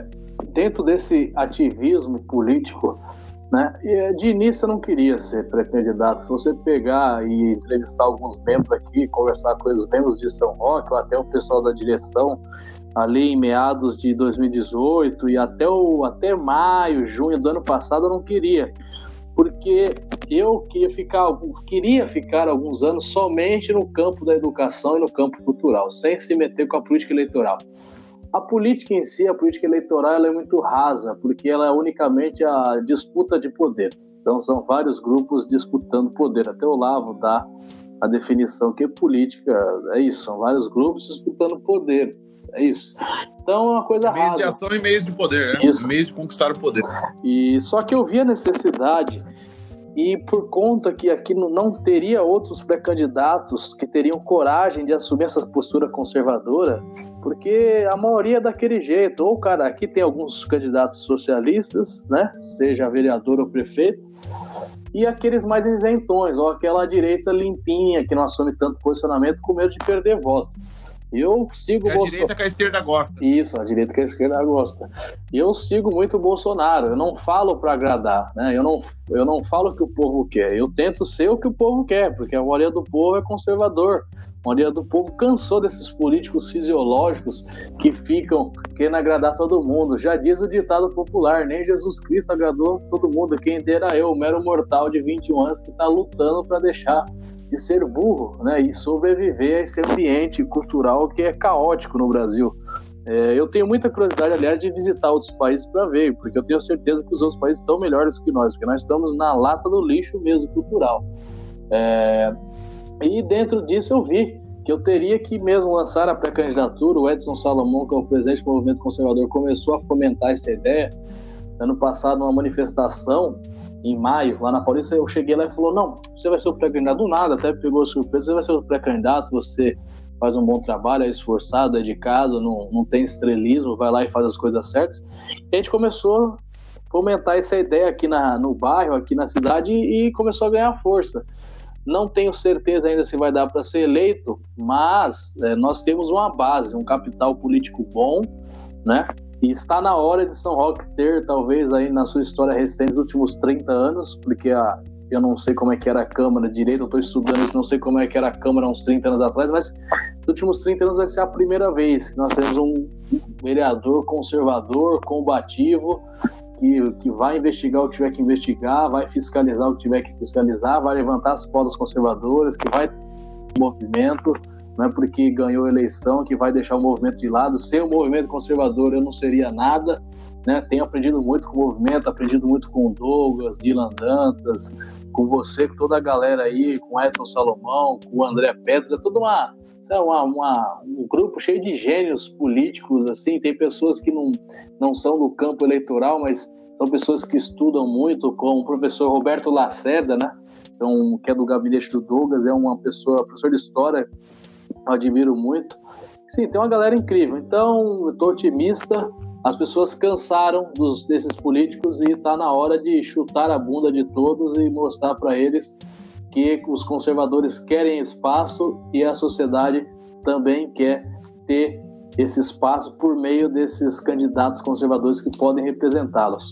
Dentro desse ativismo político, né, de início eu não queria ser pré-candidato. Se você pegar e entrevistar alguns membros aqui, conversar com os membros de São Roque, ou até o pessoal da direção, ali em meados de 2018 e até maio, junho do ano passado, eu não queria, porque eu queria ficar alguns anos somente no campo da educação e no campo cultural, sem se meter com a política eleitoral. A política em si, a política eleitoral, ela é muito rasa, porque ela é unicamente a disputa de poder. Então são vários grupos disputando poder. Até o Olavo dá a definição que política é isso, são vários grupos disputando poder. É isso. Então é uma coisa rasa. Meios de ação e meios de poder, né? Isso. Meios de conquistar o poder. E só que eu vi a necessidade, e por conta que aqui não teria outros pré-candidatos que teriam coragem de assumir essa postura conservadora, porque a maioria é daquele jeito. Ou, cara, aqui tem alguns candidatos socialistas, né? Seja vereador ou prefeito, e aqueles mais isentões, ou aquela direita limpinha que não assume tanto posicionamento com medo de perder voto. Eu sigo a direita que a esquerda gosta. Isso, a direita que a esquerda gosta. Eu sigo muito o Bolsonaro. Eu não falo para agradar, né? Eu não falo o que o povo quer. Eu tento ser o que o povo quer, porque a maioria do povo é conservador. A maioria do povo cansou desses políticos fisiológicos que ficam querendo agradar todo mundo. Já diz o ditado popular, nem Jesus Cristo agradou todo mundo. Quem dera eu, mero mortal de 21 anos que está lutando para deixar de ser burro, né, e sobreviver a esse ambiente cultural que é caótico no Brasil. Eu tenho muita curiosidade, aliás, de visitar outros países para ver, porque eu tenho certeza que os outros países estão melhores que nós, porque nós estamos na lata do lixo mesmo cultural. E dentro disso eu vi que eu teria que mesmo lançar a pré-candidatura. O Edson Salomão, que é o presidente do Movimento Conservador, começou a fomentar essa ideia. Ano passado, numa manifestação, em maio, lá na Paulista, eu cheguei lá e falou, não, você vai ser o pré-candidato do nada, até pegou surpresa, você vai ser o pré-candidato, você faz um bom trabalho, é esforçado, é dedicado, não tem estrelismo, vai lá e faz as coisas certas. E a gente começou a fomentar essa ideia aqui no bairro, aqui na cidade, e começou a ganhar força. Não tenho certeza ainda se vai dar para ser eleito, mas nós temos uma base, um capital político bom, né? E está na hora de São Roque ter, talvez, aí na sua história recente, nos últimos 30 anos, porque eu não sei como é que era a Câmara direito, eu estou estudando isso, não sei como é que era a Câmara uns 30 anos atrás, mas nos últimos 30 anos vai ser a primeira vez que nós temos um vereador conservador, combativo, que vai investigar o que tiver que investigar, vai fiscalizar o que tiver que fiscalizar, vai levantar as pautas conservadoras, que vai ter um movimento, não é porque ganhou a eleição que vai deixar o movimento de lado. Sem o movimento conservador eu não seria nada, né? Tenho aprendido muito com o movimento, aprendido muito com o Douglas, Dylan Dantas, com você, com toda a galera aí, com o Edson Salomão, com o André Petros, é toda um grupo cheio de gênios políticos, assim. Tem pessoas que não são do campo eleitoral, mas são pessoas que estudam muito, como o professor Roberto Lacerda, né? Então, que é do gabinete do Douglas, é professor de história, eu admiro muito. Sim, tem uma galera incrível. Então, eu estou otimista. As pessoas cansaram desses políticos e está na hora de chutar a bunda de todos e mostrar para eles que os conservadores querem espaço e a sociedade também quer ter esse espaço por meio desses candidatos conservadores que podem representá-los.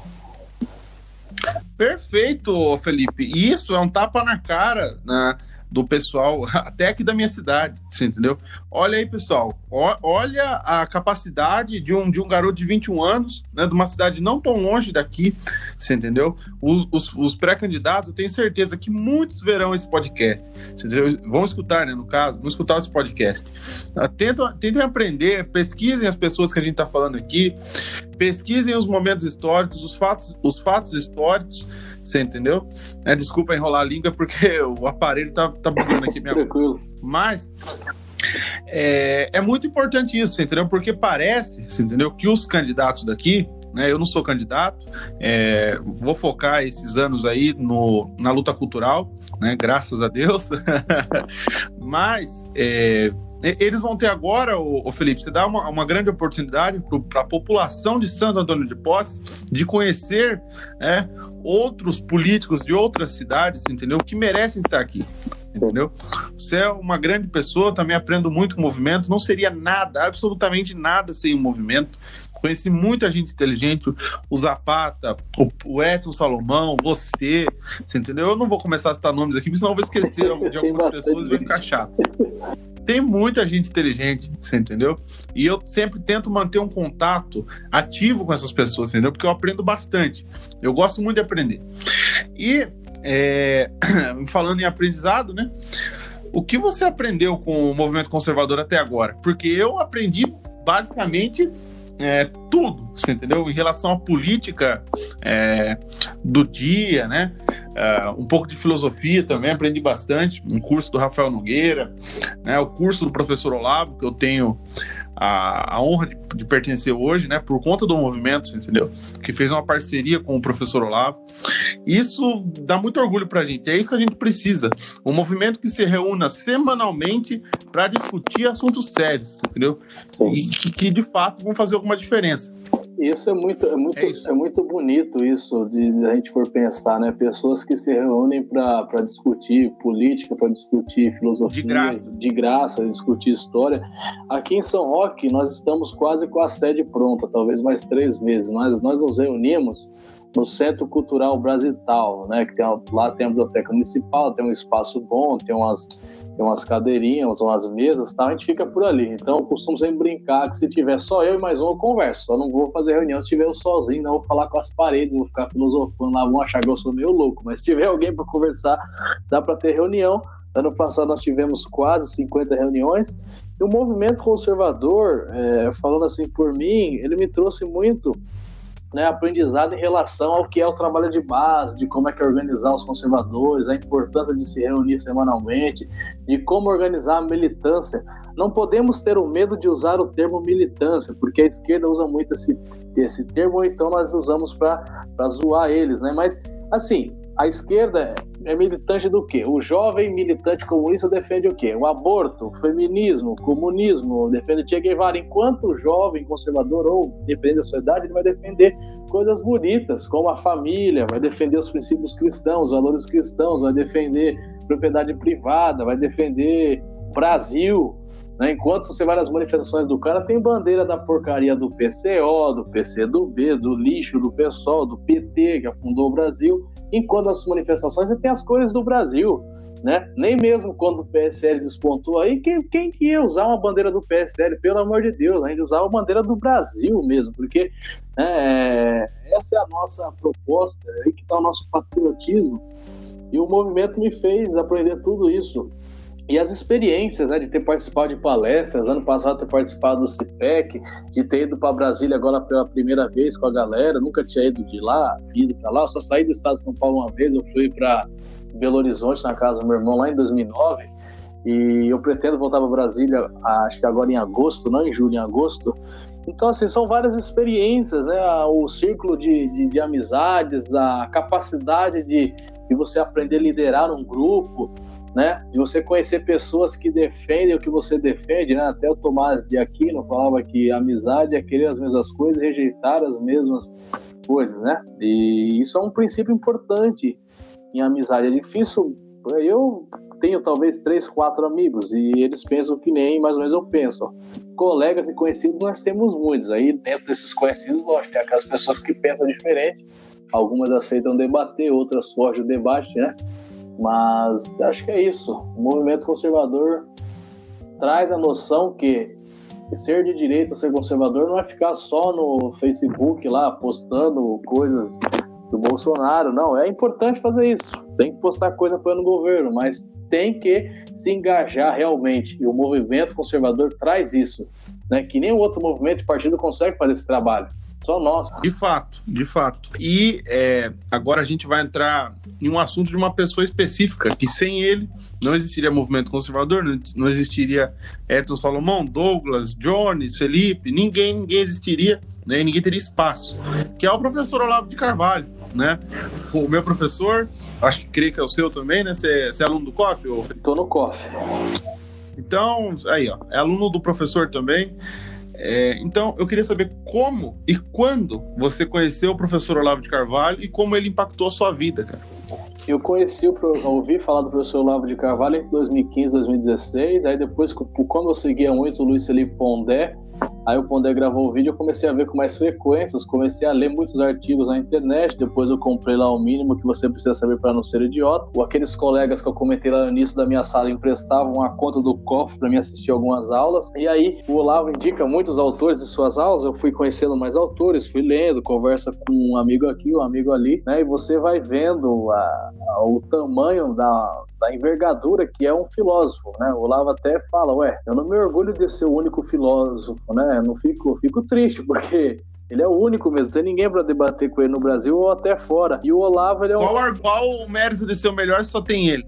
Perfeito, Felipe. Isso é um tapa na cara, né, do pessoal, até aqui da minha cidade, você entendeu? Olha aí, pessoal, olha a capacidade de um garoto de 21 anos, né, de uma cidade não tão longe daqui, você entendeu? Os pré-candidatos, eu tenho certeza que muitos verão esse podcast, você entendeu? Vão escutar, né, no caso, vão escutar esse podcast. Tentem aprender, pesquisem as pessoas que a gente está falando aqui, pesquisem os momentos históricos, os fatos históricos, você entendeu? Desculpa enrolar a língua, porque o aparelho tá bugando aqui minha voz. Mas é muito importante isso, entendeu? Porque parece, você entendeu, que os candidatos daqui, né, eu não sou candidato, vou focar esses anos aí na luta cultural, né, graças a Deus, mas eles vão ter agora, o Felipe, você dá uma grande oportunidade para a população de Santo Antônio de Posse de conhecer, né, outros políticos de outras cidades, entendeu? Que merecem estar aqui, entendeu? Você é uma grande pessoa, também aprendo muito com o movimento, não seria nada, absolutamente nada sem o movimento. Conheci muita gente inteligente, o Zapata, o Edson Salomão, você entendeu? Eu não vou começar a citar nomes aqui, senão eu vou esquecer de algumas pessoas e vai ficar chato. Tem muita gente inteligente, você entendeu? E eu sempre tento manter um contato ativo com essas pessoas, entendeu? Porque eu aprendo bastante. Eu gosto muito de aprender. E, falando em aprendizado, né? O que você aprendeu com o movimento conservador até agora? Porque eu aprendi basicamente tudo, você entendeu? Em relação à política do dia, né? Um pouco de filosofia também, aprendi bastante. Um curso do Rafael Nogueira, né? O curso do professor Olavo, que eu tenho a honra de pertencer hoje, né? Por conta do movimento, você entendeu? Que fez uma parceria com o professor Olavo. Isso dá muito orgulho pra gente. É isso que a gente precisa. Um movimento que se reúna semanalmente para discutir assuntos sérios, entendeu? E que de fato vão fazer alguma diferença. Isso é muito bonito, isso, de a gente for pensar, né? Pessoas que se reúnem para discutir política, para discutir filosofia, de graça, discutir história. Aqui em São Roque, nós estamos quase com a sede pronta, talvez mais 3 meses, mas nós nos reunimos no Centro Cultural Brasital, né? Que lá tem a biblioteca municipal, tem um espaço bom, tem umas cadeirinhas, umas mesas, tá? A gente fica por ali. Então, eu costumo sempre brincar que se tiver só eu e mais um, eu converso. Eu não vou fazer reunião se tiver eu sozinho, não vou falar com as paredes, vou ficar filosofando lá, vão achar que eu sou meio louco. Mas se tiver alguém para conversar, dá para ter reunião. Ano passado nós tivemos quase 50 reuniões. E o movimento conservador, falando assim por mim, ele me trouxe muito, né, aprendizado em relação ao que é o trabalho de base, de como é que é organizar os conservadores, a importância de se reunir semanalmente, de como organizar a militância. Não podemos ter o medo de usar o termo militância, porque a esquerda usa muito esse termo, ou então nós usamos para zoar eles, né? Mas, assim, a esquerda é militante do quê? O jovem militante comunista defende o quê? O aborto, o feminismo, o comunismo, defende Che Guevara. Enquanto o jovem conservador, ou depende da sua idade, ele vai defender coisas bonitas, como a família, vai defender os princípios cristãos, os valores cristãos, vai defender propriedade privada, vai defender Brasil, né? Enquanto você vai nas manifestações do cara, tem bandeira da porcaria do PCO, do PCdoB, do lixo, do PSOL, do PT, que afundou o Brasil. Enquanto as manifestações você tem as cores do Brasil, né? Nem mesmo quando o PSL despontou aí, quem que ia usar uma bandeira do PSL? Pelo amor de Deus, a gente usava a bandeira do Brasil mesmo, porque essa é a nossa proposta, aí que está o nosso patriotismo, e o movimento me fez aprender tudo isso. E as experiências, né, de ter participado de palestras, ano passado ter participado do CIPEC, de ter ido para Brasília agora pela primeira vez com a galera, nunca tinha ido para lá, eu só saí do estado de São Paulo uma vez, eu fui para Belo Horizonte, na casa do meu irmão, lá em 2009, e eu pretendo voltar para Brasília, acho que agora em agosto, não em julho, em agosto. Então, assim, são várias experiências, né, o círculo de amizades, a capacidade de você aprender a liderar um grupo, né? De você conhecer pessoas que defendem o que você defende, né? Até o Tomás de Aquino falava que a amizade é querer as mesmas coisas e rejeitar as mesmas coisas, né? E isso é um princípio importante em amizade. É difícil. Eu tenho talvez 3, 4 amigos e eles pensam que nem mais ou menos eu penso. Colegas e conhecidos nós temos muitos. Aí dentro desses conhecidos, lógico, tem aquelas pessoas que pensam diferente. Algumas aceitam debater, outras fogem do debate, né? Mas acho que é isso. O movimento conservador traz a noção que ser de direita, ser conservador, não é ficar só no Facebook lá postando coisas do Bolsonaro. Não, é importante fazer isso. Tem que postar coisa apoiando o governo, mas tem que se engajar realmente. E o movimento conservador traz isso, né? Que nem o outro movimento de partido consegue fazer esse trabalho. Só nós. De fato. E agora a gente vai entrar em um assunto de uma pessoa específica, que sem ele não existiria movimento conservador, não existiria Edson Salomão, Douglas, Jones, Felipe, ninguém existiria, né? Ninguém teria espaço, que é o professor Olavo de Carvalho, né? O meu professor, creio que é o seu também, né? Você é aluno do COF? Tô no COF. Então, aí, ó, é aluno do professor também. Então, eu queria saber como e quando você conheceu o professor Olavo de Carvalho e como ele impactou a sua vida, cara. Eu ouvi falar do professor Olavo de Carvalho em 2015, 2016, aí depois, quando eu seguia muito o Luiz Felipe Pondé, aí o Pondé gravou o vídeo, eu comecei a ver com mais frequências, comecei a ler muitos artigos na internet, depois eu comprei lá o mínimo que você precisa saber para não ser idiota. Aqueles colegas que eu comentei lá no início da minha sala emprestavam a conta do COF para mim assistir algumas aulas, e aí o Olavo indica muitos autores de suas aulas, eu fui conhecendo mais autores, fui lendo, conversa com um amigo aqui, um amigo ali, né, e você vai vendo o tamanho da envergadura que é um filósofo, né? O Olavo até fala, eu não me orgulho de ser o único filósofo, né? Eu fico triste, porque ele é o único mesmo, não tem ninguém para debater com ele no Brasil ou até fora. E o Olavo, ele é Qual o mérito de ser o melhor? Só tem ele.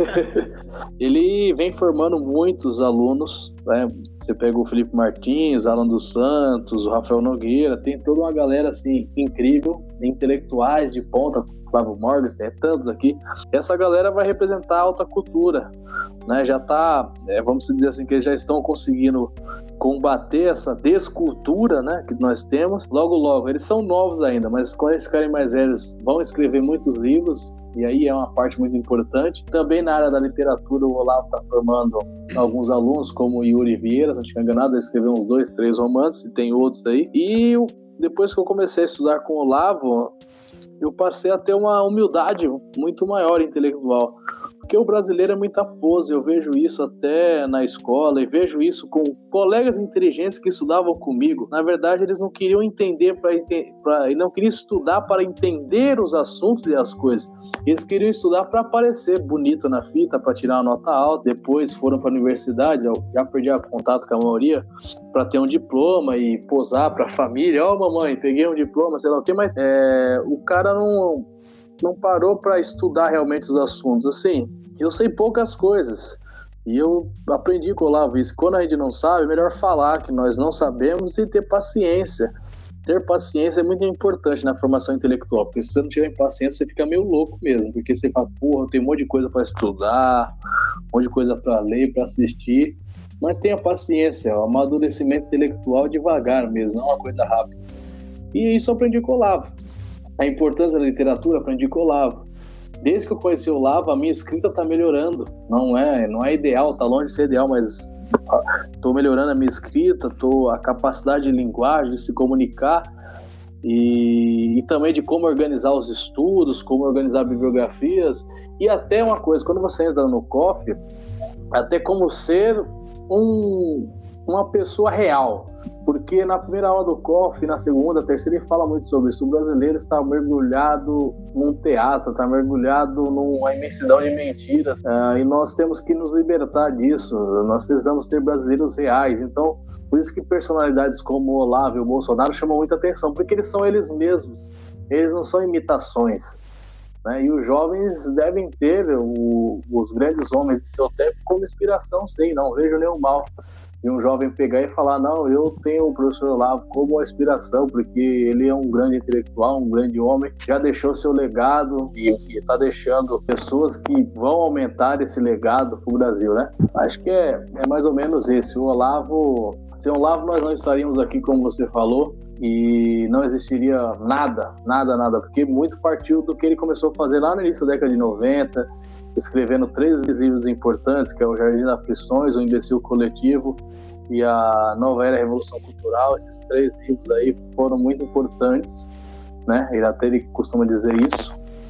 Ele vem formando muitos alunos, né? Você pega o Felipe Martins, Alan dos Santos, o Rafael Nogueira, tem toda uma galera assim incrível, intelectuais de ponta, Flávio Morgan, tem tantos aqui. Essa galera vai representar a alta cultura, né? Já tá, vamos dizer assim, que eles já estão conseguindo combater essa descultura, né, que nós temos. Logo, eles são novos ainda, mas quando eles ficarem mais velhos, vão escrever muitos livros, e aí é uma parte muito importante. Também na área da literatura, o Olavo está formando alguns alunos, como o Yuri Vieira, se não estiver enganado, ele escreveu uns 2, 3 romances, e tem outros aí. E depois que eu comecei a estudar com o Olavo, eu passei a ter uma humildade muito maior intelectual, porque o brasileiro é muita pose. Eu vejo isso até na escola e vejo isso com colegas inteligentes que estudavam comigo. Na verdade, eles não queriam entender não queriam estudar para entender os assuntos e as coisas. Eles queriam estudar para parecer bonito na fita, para tirar uma nota alta. Depois foram para a universidade, eu já perdi contato com a maioria, para ter um diploma e posar para a família. Mamãe, peguei um diploma, sei lá o quê, mas o cara não parou para estudar realmente os assuntos. Assim, eu sei poucas coisas e eu aprendi com o Olavo isso. Quando a gente não sabe, é melhor falar que nós não sabemos e ter paciência. Ter paciência é muito importante na formação intelectual, porque se você não tiver paciência, você fica meio louco mesmo, porque você fala, porra, tem um monte de coisa para estudar, um monte de coisa para ler, para assistir, mas tenha paciência, o amadurecimento intelectual devagar mesmo, não é uma coisa rápida. E isso eu aprendi com o Olavo. A importância da literatura, aprendi com o Olavo. Desde que eu conheci o Olavo, a minha escrita está melhorando. Não é ideal, está longe de ser ideal, mas estou melhorando a minha escrita, a capacidade de linguagem, de se comunicar e também de como organizar os estudos, como organizar bibliografias e até uma coisa, quando você entra no COF, até como ser uma pessoa real. Porque na primeira aula do COF, na segunda, terceira, ele fala muito sobre isso. O brasileiro está mergulhado num teatro, está mergulhado numa imensidão de mentiras. E nós temos que nos libertar disso. Nós precisamos ter brasileiros reais. Então, por isso que personalidades como o Olavo e o Bolsonaro chamam muita atenção, porque eles são eles mesmos. Eles não são imitações, né? E os jovens devem ter os grandes homens de seu tempo como inspiração, sim. Não vejo nenhum mal de um jovem pegar e falar, não, eu tenho o professor Olavo como inspiração, porque ele é um grande intelectual, um grande homem, já deixou seu legado e está deixando pessoas que vão aumentar esse legado para o Brasil, né? Acho que é mais ou menos isso. Sem o Olavo nós não estaríamos aqui, como você falou, e não existiria nada, porque muito partiu do que ele começou a fazer lá no início da década de 90, escrevendo 3 livros importantes, que é o Jardim das Aflições, o Imbecil Coletivo e a Nova Era Revolução Cultural. Esses 3 livros aí foram muito importantes, né? Ele até costuma dizer isso.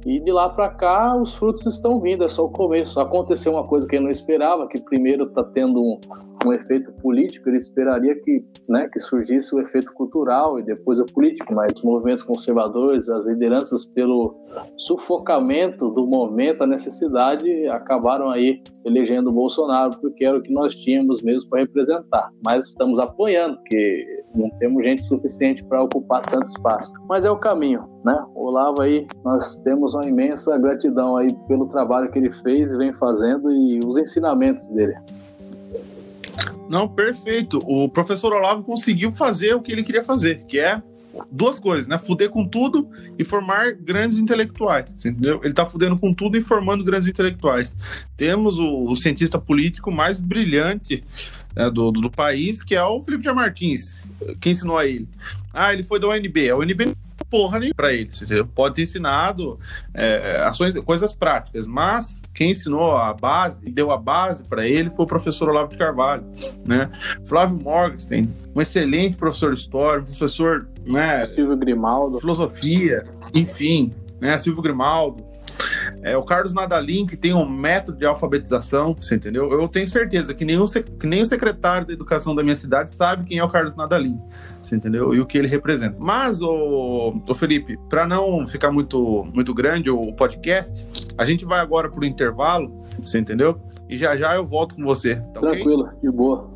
E de lá para cá, os frutos estão vindo, é só o começo. Aconteceu uma coisa que ele não esperava, que primeiro está tendo um efeito político, ele esperaria que surgisse o efeito cultural e depois o político, mas os movimentos conservadores, as lideranças, pelo sufocamento do momento, a necessidade, acabaram aí elegendo o Bolsonaro, porque era o que nós tínhamos mesmo para representar. Mas estamos apoiando, porque não temos gente suficiente para ocupar tanto espaço. Mas é o caminho, né? O Olavo aí, nós temos uma imensa gratidão aí pelo trabalho que ele fez e vem fazendo e os ensinamentos dele. Não, perfeito. O professor Olavo conseguiu fazer o que ele queria fazer, que é duas coisas, né? Fuder com tudo e formar grandes intelectuais, entendeu? Ele tá fudendo com tudo e formando grandes intelectuais. Temos o cientista político mais brilhante, né, do país, que é o Felipe de Martins. Quem ensinou a ele? Ele foi da UNB. A UNB não é porra nem pra ele, entendeu? Pode ter ensinado ações, coisas práticas, mas quem ensinou a base, deu a base para ele, foi o professor Olavo de Carvalho, né? Flávio Morgenstern, um excelente professor de história, um professor, né? Silvio Grimaldo, filosofia, enfim, né? Silvio Grimaldo. O Carlos Nadalim, que tem um método de alfabetização, você entendeu? Eu tenho certeza que nem o secretário da educação da minha cidade sabe quem é o Carlos Nadalim, você entendeu? E o que ele representa. Mas, o Felipe, para não ficar muito, muito grande o podcast, a gente vai agora pro intervalo, você entendeu? E já eu volto com você, tá? Tranquilo, okay? De boa.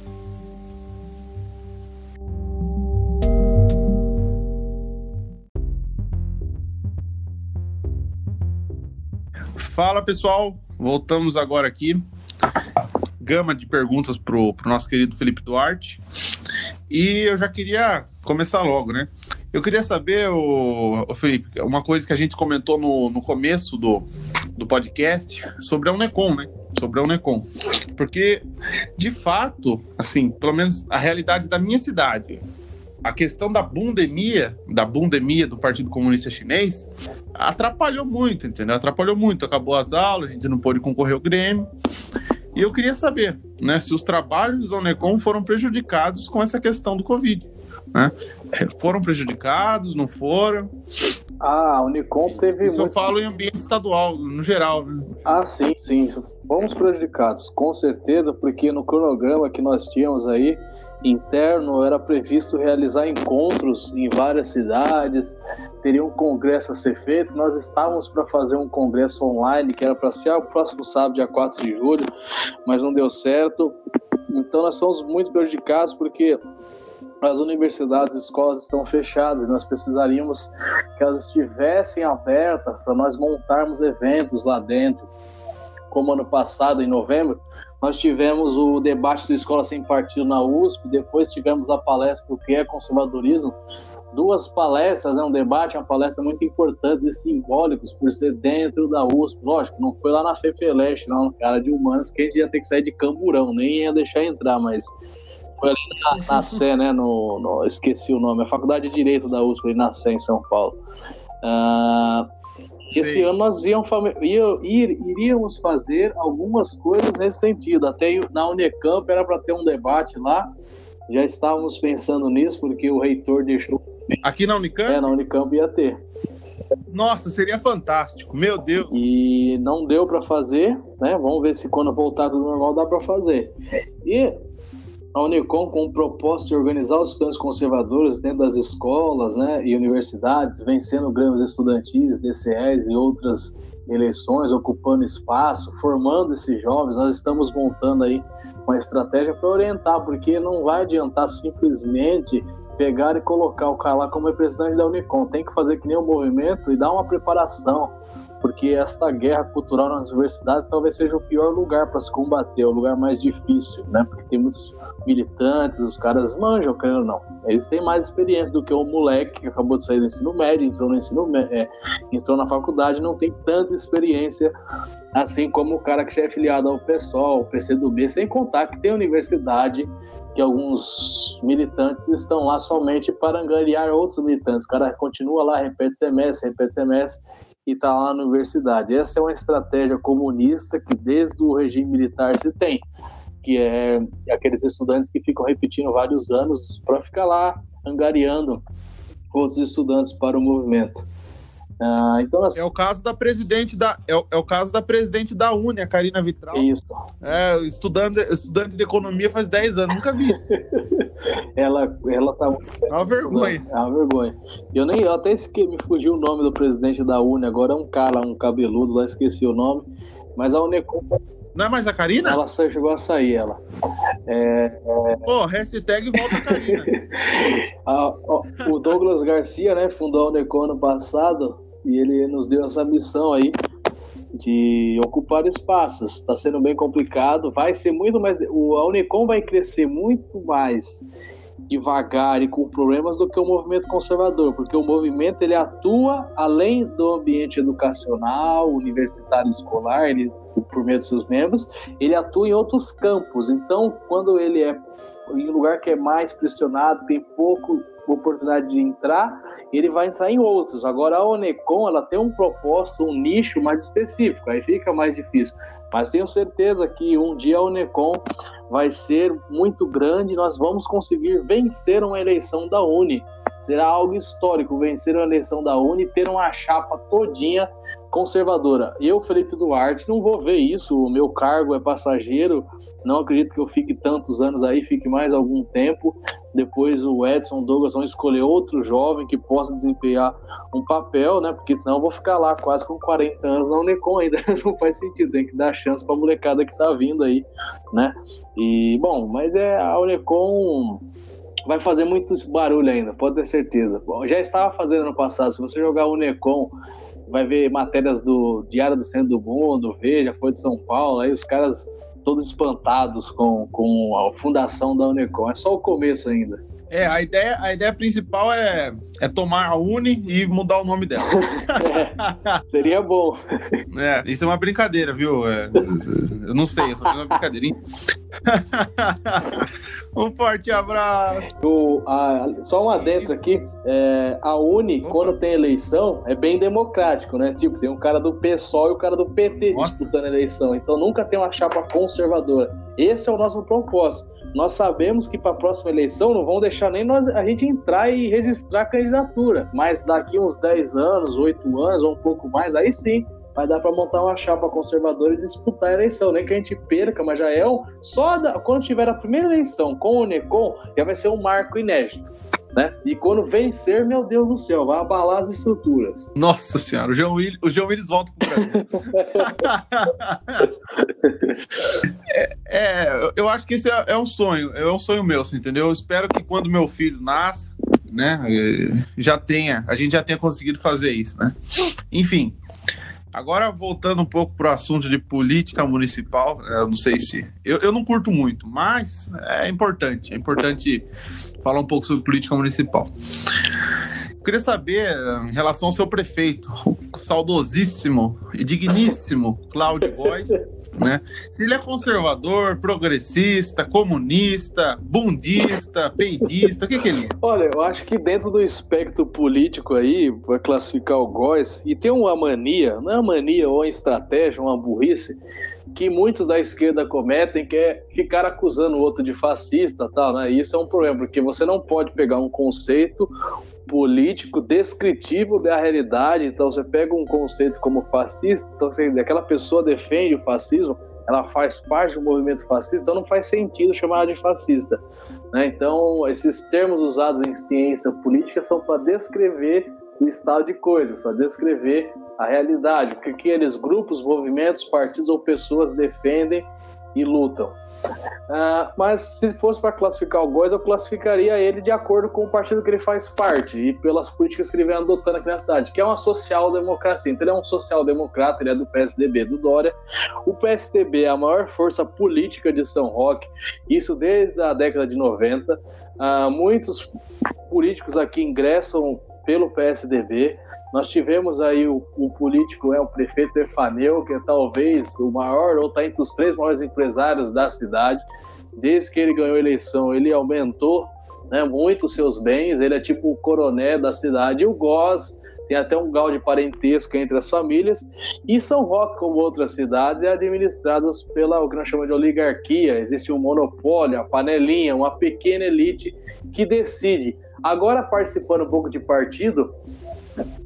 Fala, pessoal, voltamos agora aqui, gama de perguntas pro nosso querido Felipe Duarte, e eu já queria começar logo, né? Eu queria saber, o Felipe, uma coisa que a gente comentou no começo do podcast sobre a Unecon, né? Sobre a Unecon, porque, de fato, assim, pelo menos a realidade da minha cidade, a questão da bundemia do Partido Comunista Chinês atrapalhou muito, entendeu? Atrapalhou muito. Acabou as aulas, a gente não pôde concorrer ao Grêmio. E eu queria saber, né, se os trabalhos da Unecon foram prejudicados com essa questão do Covid, né? Foram prejudicados, não foram? A Unecon teve... Isso eu falo em ambiente estadual, no geral, né? Sim. Fomos prejudicados, com certeza, porque no cronograma que nós tínhamos aí, interno, era previsto realizar encontros em várias cidades, teria um congresso a ser feito. Nós estávamos para fazer um congresso online, que era para ser o próximo sábado, dia 4 de julho, mas não deu certo. Então nós somos muito prejudicados, porque as universidades e escolas estão fechadas e nós precisaríamos que elas estivessem abertas para nós montarmos eventos lá dentro. Como ano passado, em novembro, nós tivemos o debate do Escola Sem Partido na USP, depois tivemos a palestra do que é conservadorismo, 2 palestras, um debate, uma palestra muito importante e simbólicos por ser dentro da USP. Lógico, não foi lá na FEFELESH, não, cara, de humanas, que a gente ia ter que sair de Camburão, nem ia deixar entrar, mas foi ali na Sé, né, esqueci o nome, a Faculdade de Direito da USP, ali na Sé, em São Paulo. Esse ano nós iríamos fazer algumas coisas nesse sentido. Até na Unicamp era para ter um debate lá. Já estávamos pensando nisso, porque o reitor deixou... Aqui na Unicamp? Na Unicamp ia ter. Nossa, seria fantástico, meu Deus. E não deu para fazer, né? Vamos ver se quando voltar tudo normal dá para fazer. E a Unicom, com o propósito de organizar os estudantes conservadores dentro das escolas, né, e universidades, vencendo grêmios estudantis, DCEs e outras eleições, ocupando espaço, formando esses jovens. Nós estamos montando aí uma estratégia para orientar, porque não vai adiantar simplesmente pegar e colocar o cara lá como representante da Unicom. Tem que fazer que nem o movimento e dar uma preparação, porque esta guerra cultural nas universidades talvez seja o pior lugar para se combater, o lugar mais difícil, né? Porque tem muitos militantes, os caras manjam, querendo ou não. Eles têm mais experiência do que o moleque que acabou de sair do ensino médio, entrou na faculdade, não tem tanta experiência assim como o cara que é afiliado ao PSOL, ao PCdoB, sem contar que tem universidade que alguns militantes estão lá somente para angariar outros militantes. O cara continua lá, repete semestre, e está lá na universidade. Essa é uma estratégia comunista que desde o regime militar se tem, que é aqueles estudantes que ficam repetindo vários anos para ficar lá angariando outros estudantes para o movimento. Então, é o caso da presidente é o caso da presidente da UNE, a Karina Vitral. Isso. Estudante de economia faz 10 anos, nunca vi isso. ela tá... É uma vergonha. É uma vergonha. Eu até esqueci, me fugiu o nome do presidente da UNE, agora é um cara, um cabeludo, lá esqueci o nome, mas a Unecom... Não é mais a Karina? Ela chegou a sair, ela. Hashtag volta a Karina. O Douglas Garcia, né, fundou a Unecom ano passado e ele nos deu essa missão aí de ocupar espaços. Está sendo bem complicado, vai ser muito mais... A Unecom vai crescer muito mais devagar e com problemas do que o movimento conservador, porque o movimento ele atua além do ambiente educacional, universitário, escolar, ele, por meio de seus membros, ele atua em outros campos. Então, quando ele é em um lugar que é mais pressionado, tem pouco oportunidade de entrar, ele vai entrar em outros. Agora a Unecom, ela tem um propósito, um nicho mais específico, aí fica mais difícil. Mas tenho certeza que um dia a Unecom vai ser muito grande e nós vamos conseguir vencer uma eleição da UNE. Será algo histórico vencer uma eleição da UNE e ter uma chapa todinha conservadora. Eu, Felipe Duarte, não vou ver isso, o meu cargo é passageiro, não acredito que eu fique tantos anos aí, fique mais algum tempo. Depois o Edson, o Douglas vão escolher outro jovem que possa desempenhar um papel, né? Porque senão eu vou ficar lá quase com 40 anos na Unecom ainda. Não faz sentido, tem que dar chance para a molecada que tá vindo aí, né? E, bom, mas a Unecom vai fazer muito barulho ainda, pode ter certeza. Bom, já estava fazendo no passado, se você jogar Unecom, vai ver matérias do Diário do Centro do Mundo, Veja, Folha de São Paulo, aí os caras todos espantados com a fundação da Unecom. É só o começo ainda. A ideia principal é tomar a Uni e mudar o nome dela. Seria bom. Isso é uma brincadeira, viu? Eu não sei, eu só fiz uma brincadeirinha. Um forte abraço. Só um adentro aqui. A Uni, quando tem eleição, é bem democrático, né? Tipo, tem um cara do PSOL e o cara do PT disputando a eleição. Então nunca tem uma chapa conservadora. Esse é o nosso propósito. Nós sabemos que para a próxima eleição não vão deixar nem a gente entrar e registrar a candidatura. Mas daqui uns 10 anos, 8 anos ou um pouco mais, aí sim vai dar para montar uma chapa conservadora e disputar a eleição. Nem que a gente perca, mas já é quando tiver a primeira eleição com o Unecom, já vai ser um marco inédito. Né? E quando vencer, meu Deus do céu, vai abalar as estruturas. Nossa senhora, o João Willis volta pro Brasil. Eu acho que esse é um sonho meu, assim, entendeu? Eu espero que quando meu filho nasça, né, a gente já tenha conseguido fazer isso, né? Enfim, agora voltando um pouco pro assunto de política municipal, eu não sei se... Eu não curto muito, mas é importante falar um pouco sobre política municipal. Eu queria saber, em relação ao seu prefeito, o saudosíssimo e digníssimo Cláudio Góes, né? Se ele é conservador, progressista, comunista, bundista, peidista, o que ele é? Olha, eu acho que dentro do espectro político aí, vai classificar o Góes, e tem uma mania, não é uma mania ou uma estratégia, uma burrice, que muitos da esquerda cometem, que é ficar acusando o outro de fascista, tal, né? E isso é um problema, porque você não pode pegar um conceito político descritivo da realidade. Então você pega um conceito como fascista, então aquela pessoa defende o fascismo, ela faz parte do movimento fascista, então não faz sentido chamar de fascista, né? Então esses termos usados em ciência política são para descrever o estado de coisas, para descrever a realidade, o que aqueles grupos, movimentos, partidos ou pessoas defendem e lutam. Mas se fosse para classificar o Góes, eu classificaria ele de acordo com o partido que ele faz parte e pelas políticas que ele vem adotando aqui na cidade, que é uma social-democracia. Então ele é um social-democrata, ele é do PSDB, do Dória. O PSDB é a maior força política de São Roque, isso desde a década de 90. Muitos políticos aqui ingressam pelo PSDB. Nós tivemos aí o político, o prefeito Erfaneu, que é talvez o maior, ou está entre os 3 maiores empresários da cidade. Desde que ele ganhou a eleição, ele aumentou, né, muito os seus bens, ele é tipo o coroné da cidade. E o Góes tem até um grau de parentesco entre as famílias. E São Roque, como outras cidades, é administradas pela o que nós chamamos de oligarquia. Existe um monopólio, a panelinha, uma pequena elite que decide. Agora, participando um pouco de partido,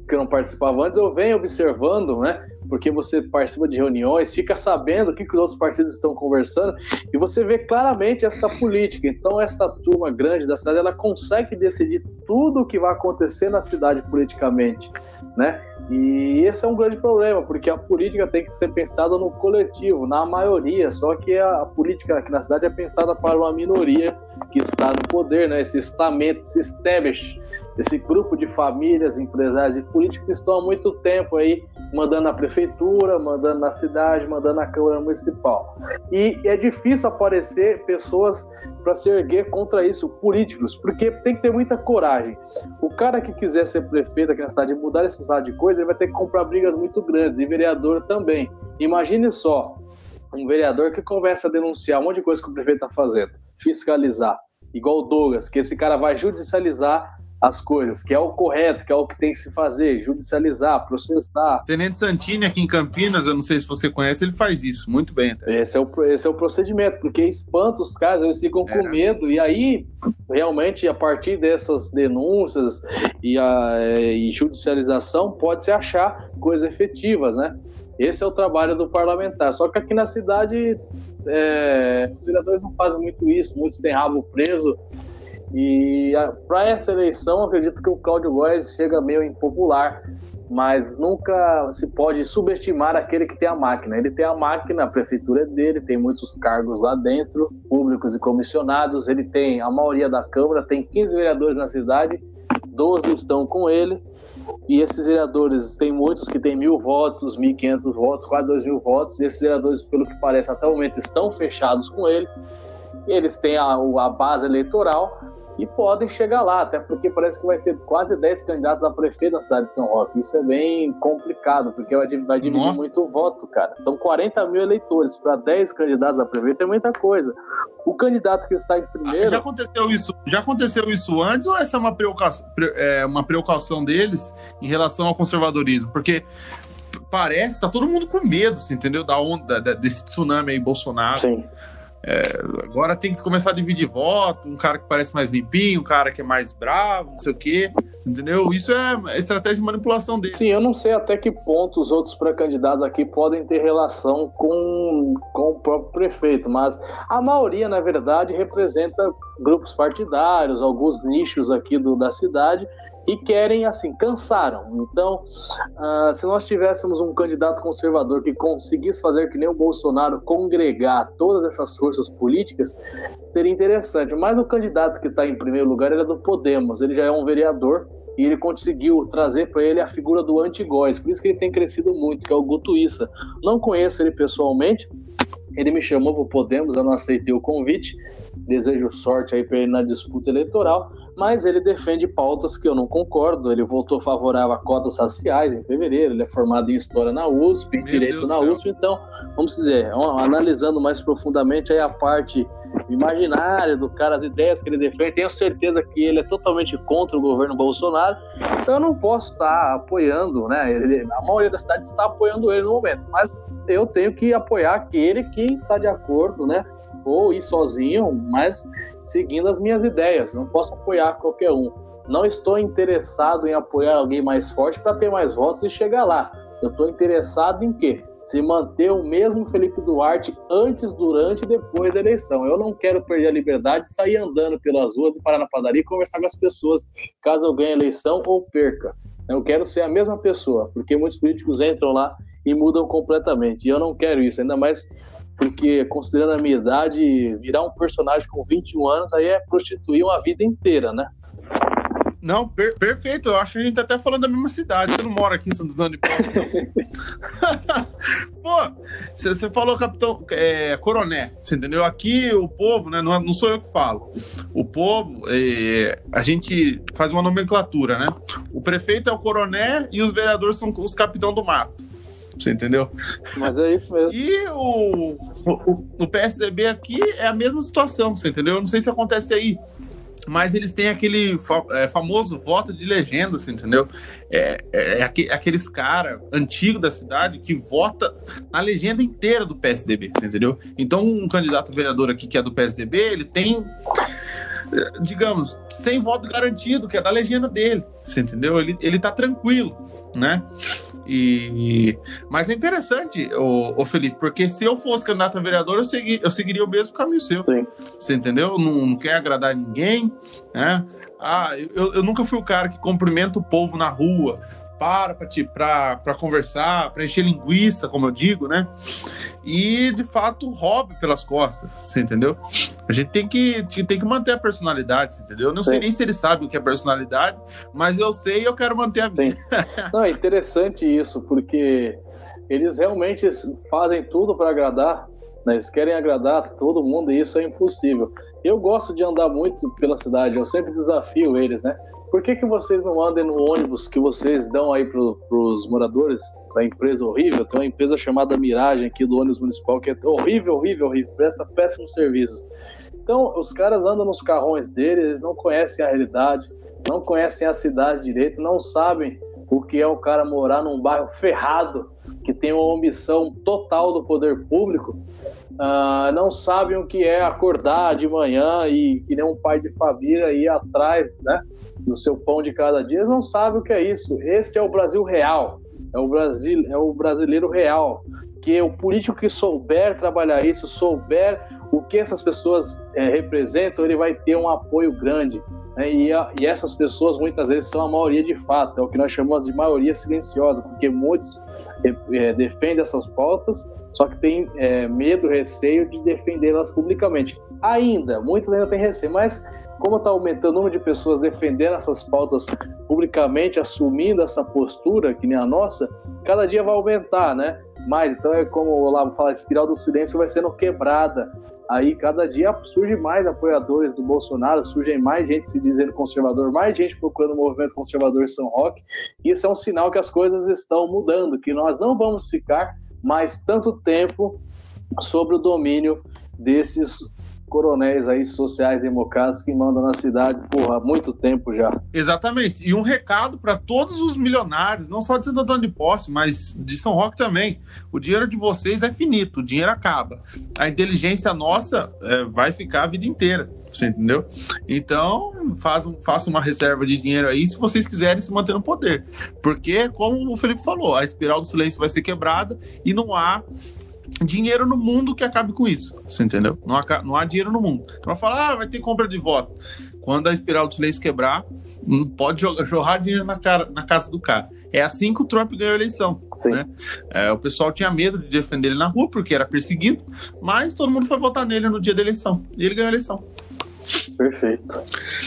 que eu não participava antes, eu venho observando, né? Porque você participa de reuniões, fica sabendo o que os outros partidos estão conversando, e você vê claramente essa política. Então, essa turma grande da cidade, ela consegue decidir tudo o que vai acontecer na cidade politicamente, né? E esse é um grande problema, porque a política tem que ser pensada no coletivo, na maioria, só que a política aqui na cidade é pensada para uma minoria que está no poder, né? Esse estamento, esse establishment, esse grupo de famílias, empresários e políticos que estão há muito tempo aí mandando na prefeitura, mandando na cidade, mandando na Câmara Municipal. E é difícil aparecer pessoas para se erguer contra isso, políticos, porque tem que ter muita coragem. O cara que quiser ser prefeito aqui na cidade e mudar esse estado de coisa, ele vai ter que comprar brigas muito grandes, e vereador também. Imagine só, um vereador que começa a denunciar um monte de coisa que o prefeito está fazendo, fiscalizar, igual o Douglas, que esse cara vai judicializar as coisas, que é o correto, que é o que tem que se fazer, judicializar, processar. Tenente Santini aqui em Campinas, eu não sei se você conhece, ele faz isso muito bem. Até. Esse é o procedimento, porque espanta os caras, eles ficam com medo, e aí, realmente, a partir dessas denúncias e judicialização, pode-se achar coisas efetivas, né? Esse é o trabalho do parlamentar. Só que aqui na cidade, os vereadores não fazem muito isso, muitos têm rabo preso. E para essa eleição, acredito que o Cláudio Góes chega meio impopular, mas nunca se pode subestimar aquele que tem a máquina. Ele tem a máquina, a prefeitura é dele, tem muitos cargos lá dentro, públicos e comissionados. Ele tem a maioria da Câmara, tem 15 vereadores na cidade, 12 estão com ele. E esses vereadores, tem muitos que têm 1.000 votos, 1.500 votos, quase 2.000 votos. E esses vereadores, pelo que parece, até o momento estão fechados com ele. Eles têm a base eleitoral e podem chegar lá, até porque parece que vai ter quase 10 candidatos a prefeito na cidade de São Roque. Isso é bem complicado, porque vai dividir muito voto, cara. São 40 mil eleitores para 10 candidatos a prefeito, é muita coisa. O candidato que está em primeiro... Já aconteceu isso antes, ou essa é uma precaução deles em relação ao conservadorismo? Porque parece que tá todo mundo com medo, assim, entendeu? Da onda, desse tsunami aí, Bolsonaro. Sim. Agora tem que começar a dividir voto, um cara que parece mais limpinho, um cara que é mais bravo, não sei o quê, entendeu? Isso é estratégia de manipulação dele. Sim, eu não sei até que ponto os outros pré-candidatos aqui podem ter relação com o próprio prefeito, mas a maioria, na verdade, representa grupos partidários, alguns nichos aqui da cidade, e querem, assim, cansaram. Então, se nós tivéssemos um candidato conservador que conseguisse fazer que nem o Bolsonaro, congregar todas essas forças políticas, seria interessante. Mas o candidato que está em primeiro lugar, ele é do Podemos, ele já é um vereador, e ele conseguiu trazer para ele a figura do anti-Góes, por isso que ele tem crescido muito, que é o Guto Issa. Não conheço ele pessoalmente, ele me chamou para o Podemos, eu não aceitei o convite, desejo sorte aí para ele na disputa eleitoral, mas ele defende pautas que eu não concordo. Ele votou favorável a cotas raciais em fevereiro, ele é formado em História na USP, em Direito na USP, então, vamos dizer, analisando mais profundamente aí a parte imaginária do cara, as ideias que ele defende, tenho certeza que ele é totalmente contra o governo Bolsonaro, então eu não posso estar apoiando, né? A maioria da cidade está apoiando ele no momento, mas eu tenho que apoiar aquele que está de acordo, né? Ou ir sozinho, mas seguindo as minhas ideias, não posso apoiar qualquer um. Não estou interessado em apoiar alguém mais forte para ter mais votos e chegar lá. Eu estou interessado em quê? Se manter o mesmo Felipe Duarte antes, durante e depois da eleição. Eu não quero perder a liberdade de sair andando pelas ruas e parar na padaria e conversar com as pessoas, caso eu ganhe a eleição ou perca. Eu quero ser a mesma pessoa, porque muitos políticos entram lá e mudam completamente. E eu não quero isso, ainda mais porque, considerando a minha idade, virar um personagem com 21 anos aí é prostituir uma vida inteira, né? Não, perfeito. Eu acho que a gente tá até falando da mesma cidade. Você não mora aqui em Santo Antônio de Posse. Pô, você falou capitão coroné, você entendeu? Aqui o povo, né? Não sou eu que falo. O povo, a gente faz uma nomenclatura, né? O prefeito é o coroné e os vereadores são os capitão do mato. Você entendeu? Mas é isso mesmo. E o PSDB aqui é a mesma situação, você entendeu? Eu não sei se acontece aí, mas eles têm aquele famoso voto de legenda, você entendeu? Aqueles caras antigos da cidade que vota na legenda inteira do PSDB, você entendeu? Então um candidato vereador aqui que é do PSDB, ele tem digamos, sem voto garantido, que é da legenda dele, você entendeu? Ele tá tranquilo, né? Mas é interessante, o Felipe, porque se eu fosse candidato a vereador, eu seguiria o mesmo caminho seu. Sim. Você entendeu? Não quer agradar ninguém, né? Eu nunca fui o cara que cumprimenta o povo na rua, para conversar, para encher linguiça, como eu digo, né? E, de fato, hobby pelas costas, você entendeu? A gente tem que manter a personalidade, você entendeu? Eu não sei nem se ele sabe o que é personalidade, mas eu sei e eu quero manter a minha. Não, é interessante isso, porque eles realmente fazem tudo para agradar, né? Eles querem agradar todo mundo e isso é impossível. Eu gosto de andar muito pela cidade, eu sempre desafio eles, né? Por que vocês não andem no ônibus que vocês dão aí pros moradores da empresa horrível? Tem uma empresa chamada Miragem aqui do ônibus municipal que é horrível, presta péssimos serviços. Então, os caras andam nos carrões deles, eles não conhecem a realidade, não conhecem a cidade direito, não sabem o que é o cara morar num bairro ferrado, que tem uma omissão total do poder público, não sabem o que é acordar de manhã e que nem um pai de família ir atrás, né, do seu pão de cada dia. Eles não sabem o que é isso. Esse é o Brasil real, é o brasileiro real, que o político que souber trabalhar isso, souber o que essas pessoas representam, ele vai ter um apoio grande, né? E essas pessoas muitas vezes são a maioria de fato, é o que nós chamamos de maioria silenciosa, porque muitos defendem essas pautas, só que tem medo, receio de defendê-las publicamente. Muitos ainda têm receio, mas como está aumentando o número de pessoas defendendo essas pautas publicamente, assumindo essa postura, que nem a nossa, cada dia vai aumentar, né? Mas, então é como o Olavo fala, a espiral do silêncio vai sendo quebrada. Aí, cada dia surge mais apoiadores do Bolsonaro, surgem mais gente se dizendo conservador, mais gente procurando o movimento conservador em São Roque. E isso é um sinal que as coisas estão mudando, que nós não vamos ficar mais tanto tempo sob o domínio desses coronéis aí sociais-democratas que mandam na cidade, há muito tempo já. Exatamente. E um recado para todos os milionários, não só de Santo Antônio de Posse, mas de São Roque também. O dinheiro de vocês é finito, o dinheiro acaba. A inteligência nossa vai ficar a vida inteira. Você entendeu? Então, façam uma reserva de dinheiro aí se vocês quiserem se manter no poder. Porque, como o Felipe falou, a espiral do silêncio vai ser quebrada e não há dinheiro no mundo que acabe com isso, você entendeu? Não há dinheiro no mundo. Então vai falar, vai ter compra de voto. Quando a espiral do silêncio quebrar, não pode jorrar dinheiro na casa do cara. É assim que o Trump ganhou a eleição, né? O pessoal tinha medo de defender ele na rua porque era perseguido, mas todo mundo foi votar nele no dia da eleição e ele ganhou a eleição. Perfeito.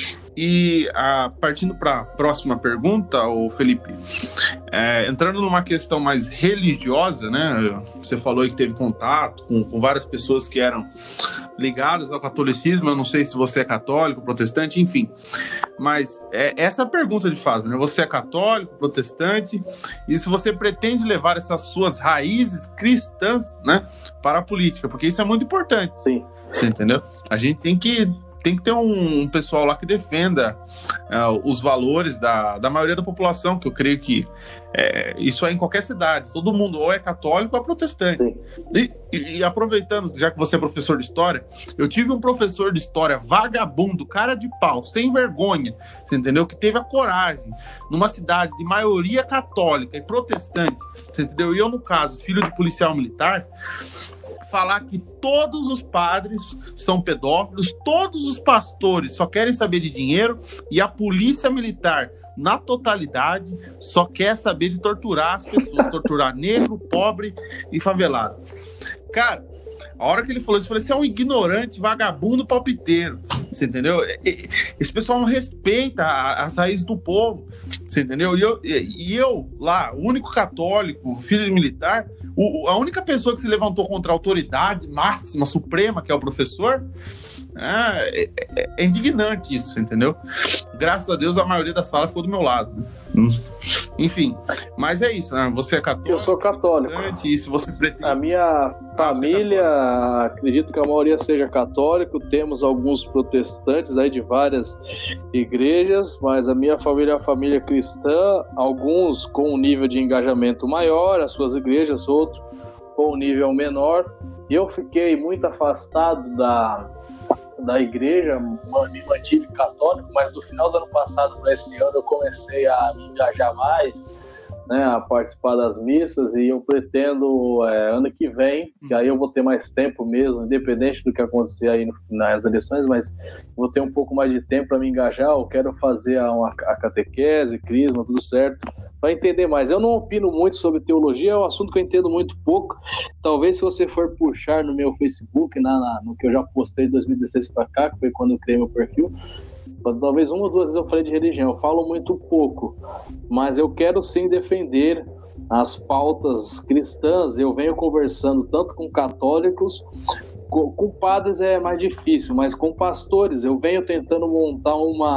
E partindo para a próxima pergunta, Felipe, entrando numa questão mais religiosa, né? Você falou aí que teve contato com várias pessoas que eram ligadas ao catolicismo. Eu não sei se você é católico, protestante, enfim. Mas essa é a pergunta de fato, né? Você é católico, protestante, e se você pretende levar essas suas raízes cristãs, né, para a política, porque isso é muito importante. Sim. Você entendeu? A gente tem que ter um pessoal lá que defenda os valores da maioria da população, que eu creio que isso é em qualquer cidade. Todo mundo ou é católico ou é protestante. E aproveitando, já que você é professor de história, eu tive um professor de história vagabundo, cara de pau, sem vergonha, você entendeu? Que teve a coragem, numa cidade de maioria católica e protestante, você entendeu? E eu, no caso, filho de policial militar, falar que todos os padres são pedófilos, todos os pastores só querem saber de dinheiro e a polícia militar, na totalidade, só quer saber de torturar as pessoas, torturar negro, pobre e favelado. Cara, a hora que ele falou isso, eu falei, você é um ignorante, vagabundo, palpiteiro, você entendeu? Esse pessoal não respeita as raízes do povo, você entendeu? E eu lá, o único católico, filho de militar, a única pessoa que se levantou contra a autoridade máxima, suprema, que é o professor, é indignante isso, entendeu? Graças a Deus, a maioria da sala ficou do meu lado. Enfim, mas é isso, né? Você é católico? Eu sou católico. E se você pretende... A minha família, acredito que a maioria seja católico, temos alguns protestantes aí de várias igrejas, mas a minha família é uma família cristã, alguns com um nível de engajamento maior, as suas igrejas, outros com um nível menor. Eu fiquei muito afastado da igreja, me mantive católico, mas do final do ano passado para esse ano eu comecei a me engajar mais, né, a participar das missas, e eu pretendo ano que vem, que aí eu vou ter mais tempo mesmo, independente do que acontecer aí nas eleições, mas vou ter um pouco mais de tempo para me engajar. Eu quero fazer a catequese, crisma, tudo certo, para entender mais. Eu não opino muito sobre teologia, é um assunto que eu entendo muito pouco. Talvez se você for puxar no meu Facebook, no que eu já postei de 2016 para cá, que foi quando eu criei meu perfil, talvez 1 ou 2 vezes eu falei de religião. Eu falo muito pouco, mas eu quero sim defender as pautas cristãs. Eu venho conversando tanto com católicos, com padres é mais difícil, mas com pastores eu venho tentando montar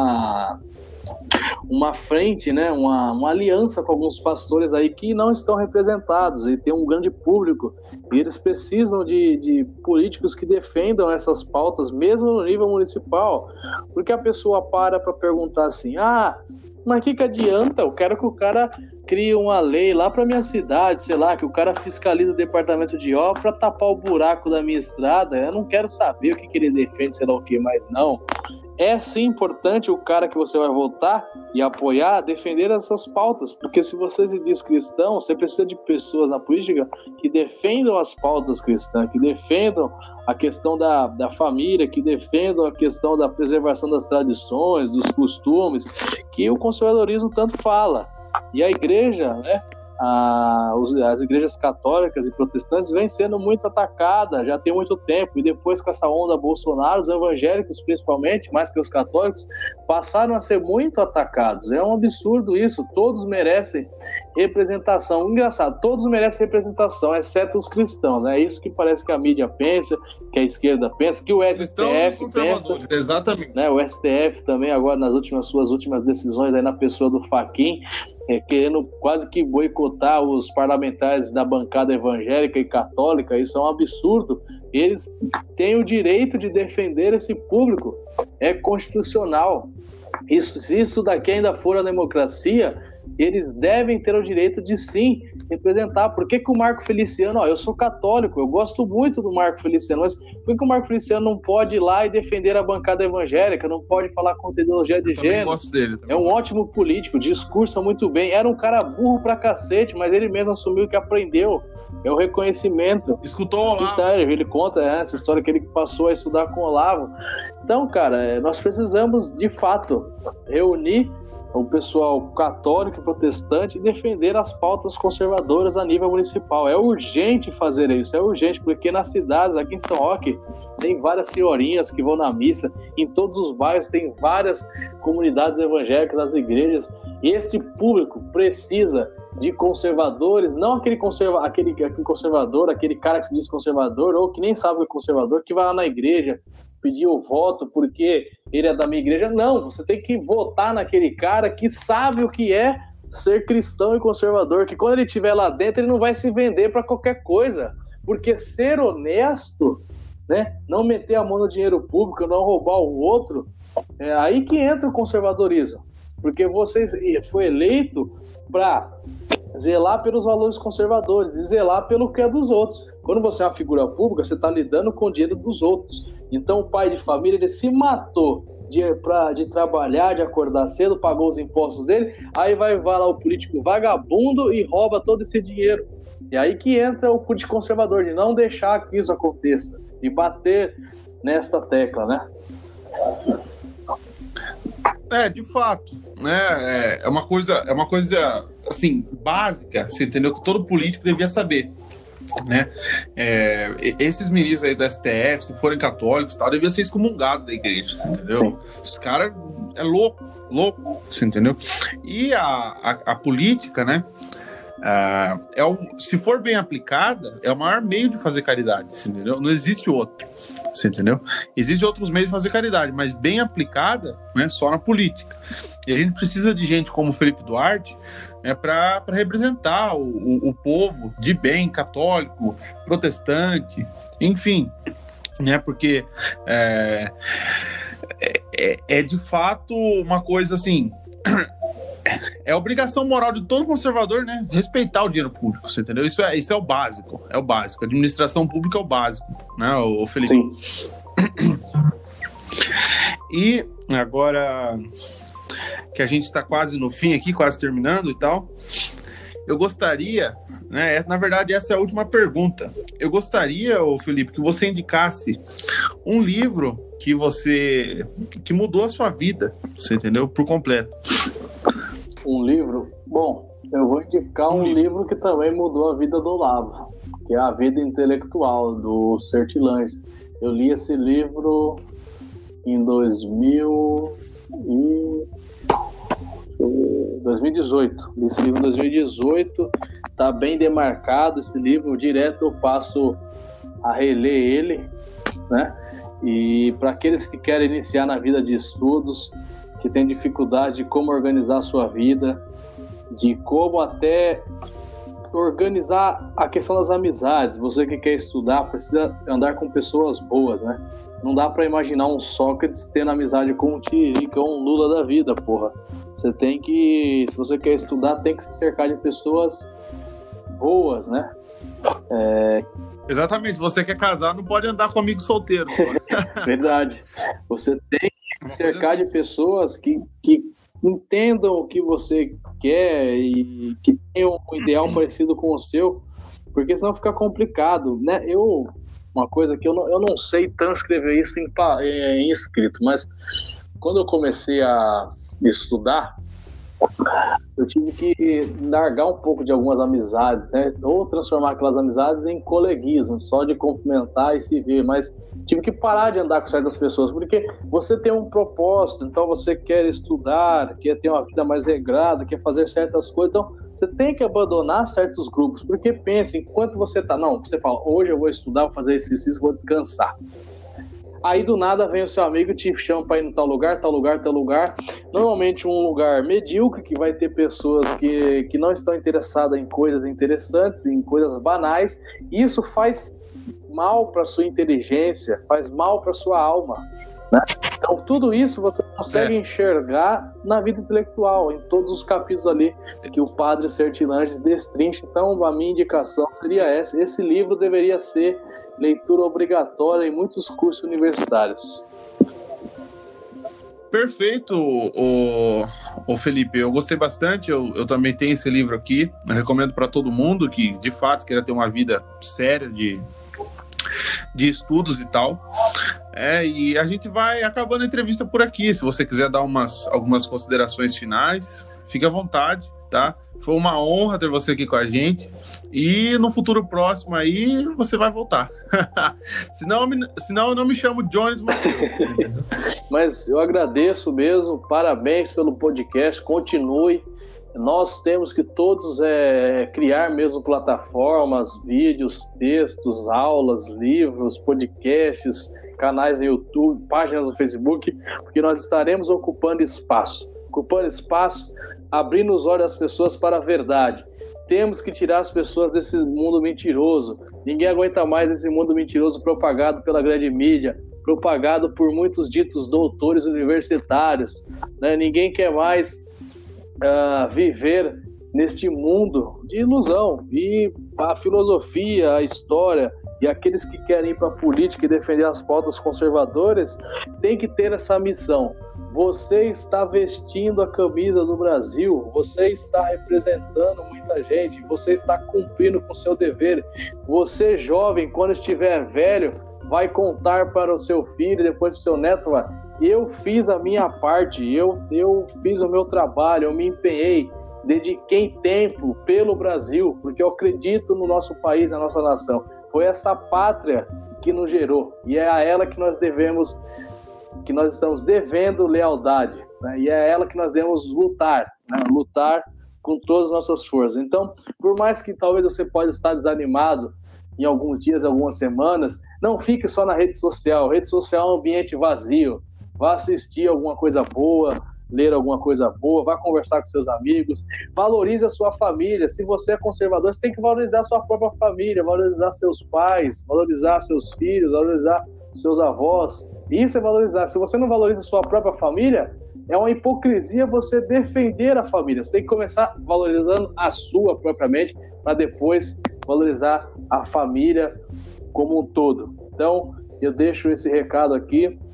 uma frente, né, uma aliança com alguns pastores aí que não estão representados e tem um grande público, e eles precisam de políticos que defendam essas pautas mesmo no nível municipal, porque a pessoa para perguntar assim, mas que adianta? Eu quero que o cara crie uma lei lá para minha cidade, sei lá, que o cara fiscalize o departamento de obra para tapar o buraco da minha estrada. Eu não quero saber o que ele defende, sei lá o que, mas não. É sim importante o cara que você vai votar e apoiar defender essas pautas, porque se você se diz cristão, você precisa de pessoas na política que defendam as pautas cristãs, que defendam a questão da família, que defendam a questão da preservação das tradições, dos costumes, que o conservadorismo tanto fala. E a igreja, né, as igrejas católicas e protestantes vêm sendo muito atacadas já tem muito tempo, e depois com essa onda Bolsonaro, os evangélicos principalmente, mais que os católicos, passaram a ser muito atacados. É um absurdo isso, todos merecem representação. Engraçado, todos merecem representação, exceto os cristãos, né? É isso que parece que a mídia pensa, que a esquerda pensa, que o STF pensa. Exatamente. Né? O STF também agora nas suas últimas decisões aí na pessoa do Fachin, querendo quase que boicotar os parlamentares da bancada evangélica e católica. Isso é um absurdo. Eles têm o direito de defender esse público, é constitucional. Se isso daqui ainda for a democracia, eles devem ter o direito de sim representar. Por que o Marco Feliciano, eu sou católico, eu gosto muito do Marco Feliciano, mas por que o Marco Feliciano não pode ir lá e defender a bancada evangélica, não pode falar contra a ideologia de gênero? Gosto dele, é um ótimo político, discursa muito bem, era um cara burro pra cacete, mas ele mesmo assumiu que aprendeu, é o reconhecimento. Escutou o Olavo. Então, ele conta essa história que ele passou a estudar com o Olavo. Então, cara, nós precisamos de fato reunir o pessoal católico e protestante e defender as pautas conservadoras a nível municipal. É urgente fazer isso, é urgente, porque nas cidades, aqui em São Roque, tem várias senhorinhas que vão na missa, em todos os bairros tem várias comunidades evangélicas, nas igrejas, e esse público precisa de conservadores, não aquele conservador, aquele cara que se diz conservador, ou que nem sabe o que é conservador, que vai lá na igreja pedir o voto porque ele é da minha igreja. Não, você tem que votar naquele cara que sabe o que é ser cristão e conservador, que quando ele estiver lá dentro ele não vai se vender para qualquer coisa, porque ser honesto, né, não meter a mão no dinheiro público, não roubar o outro, é aí que entra o conservadorismo, porque você foi eleito para zelar pelos valores conservadores e zelar pelo que é dos outros. Quando você é uma figura pública, você está lidando com o dinheiro dos outros. Então o pai de família, ele se matou de trabalhar, de acordar cedo, pagou os impostos dele, aí vai lá o político vagabundo e rouba todo esse dinheiro. E aí que entra o político conservador, de não deixar que isso aconteça, de bater nesta tecla, né? De fato, né? É uma coisa assim, básica, você entendeu? Que todo político devia saber, né? Esses ministros aí do STF, se forem católicos, tal, devia ser excomungado da igreja, você entendeu? Esse cara é louco, você entendeu? E a política, né? Se for bem aplicada, é o maior meio de fazer caridade, você entendeu? Não existe outro, você entendeu? Existem outros meios de fazer caridade, mas bem aplicada, né, só na política. E a gente precisa de gente como o Felipe Duarte, né, para representar o povo de bem, católico, protestante, enfim, né, porque é de fato uma coisa assim. É obrigação moral de todo conservador, né? Respeitar o dinheiro público, você entendeu? Isso é o básico, A administração pública é o básico, né, o Felipe? Sim. E agora que a gente está quase no fim aqui, quase terminando e tal, eu gostaria, né? Na verdade, essa é a última pergunta. Eu gostaria, Felipe, que você indicasse um livro que mudou a sua vida, você entendeu? Por completo. Um livro? Bom, eu vou indicar um livro que também mudou a vida do Olavo, que é A Vida Intelectual, do Sertilanges. Eu li esse livro em 2018. Li esse livro em 2018, tá bem demarcado esse livro, direto eu passo a reler ele, né? E para aqueles que querem iniciar na vida de estudos, que têm dificuldade de como organizar a sua vida, de como até organizar a questão das amizades. Você que quer estudar precisa andar com pessoas boas, né? Não dá para imaginar um Sócrates tendo amizade com um Tiririca ou um Lula da vida, porra. Você tem que, se você quer estudar, tem que se cercar de pessoas boas, né? Exatamente, você quer casar, não pode andar com amigo solteiro. Verdade. Você tem que se cercar de pessoas que entendam o que você quer e que tenham um ideal parecido com o seu, porque senão fica complicado, né? Uma coisa que eu não sei transcrever isso em escrito, mas quando eu comecei a estudar, eu tive que largar um pouco de algumas amizades, né? Ou transformar aquelas amizades em coleguismo, só de cumprimentar e se ver, mas tive que parar de andar com certas pessoas, porque você tem um propósito, então você quer estudar, quer ter uma vida mais regrada, quer fazer certas coisas, então você tem que abandonar certos grupos, porque pensa, enquanto você você fala, hoje eu vou estudar, vou fazer isso, vou descansar. Aí do nada vem o seu amigo e te chama para ir no tal lugar. Normalmente um lugar medíocre, que vai ter pessoas que não estão interessadas em coisas interessantes, em coisas banais. E isso faz mal para sua inteligência, faz mal para sua alma, né? Então tudo isso você consegue enxergar na vida intelectual, em todos os capítulos ali que o padre Sertilanges destrincha. Então a minha indicação seria essa. Esse livro deveria ser leitura obrigatória em muitos cursos universitários. Perfeito, o Felipe, eu gostei bastante, eu também tenho esse livro aqui, eu recomendo para todo mundo que de fato queira ter uma vida séria de estudos e tal. E a gente vai acabando a entrevista por aqui. Se você quiser dar algumas considerações finais, fique à vontade, tá? Foi uma honra ter você aqui com a gente. E no futuro próximo aí, você vai voltar. senão eu não me chamo Jones Mateus. Mas eu agradeço mesmo. Parabéns pelo podcast. Continue. Nós temos que todos criar mesmo plataformas, vídeos, textos, aulas, livros, podcasts, canais no YouTube, páginas no Facebook, porque nós estaremos ocupando espaço, abrindo os olhos das pessoas para a verdade. Temos que tirar as pessoas desse mundo mentiroso. Ninguém aguenta mais esse mundo mentiroso propagado pela grande mídia, propagado por muitos ditos doutores universitários, né? Ninguém quer mais viver neste mundo de ilusão. E a filosofia, a história e aqueles que querem ir para a política e defender as pautas conservadoras têm que ter essa missão. Você está vestindo a camisa do Brasil, você está representando muita gente, você está cumprindo com o seu dever. Você, jovem, quando estiver velho, vai contar para o seu filho, depois para o seu neto, eu fiz a minha parte, eu fiz o meu trabalho, eu me empenhei, dediquei tempo pelo Brasil, porque eu acredito no nosso país, na nossa nação. Foi essa pátria que nos gerou, e é a ela que nós estamos devendo lealdade, né? E é a ela que nós devemos lutar, né? Lutar com todas as nossas forças. Então, por mais que talvez você possa estar desanimado em alguns dias, algumas semanas, não fique só na rede social. A rede social é um ambiente vazio. Vá assistir alguma coisa boa, ler alguma coisa boa, vá conversar com seus amigos, valorize a sua família. Se você é conservador, você tem que valorizar a sua própria família, valorizar seus pais, valorizar seus filhos, valorizar seus avós. Isso é valorizar. Se você não valoriza a sua própria família, é uma hipocrisia você defender a família. Você tem que começar valorizando a sua propriamente, para depois valorizar a família como um todo. Então, eu deixo esse recado aqui.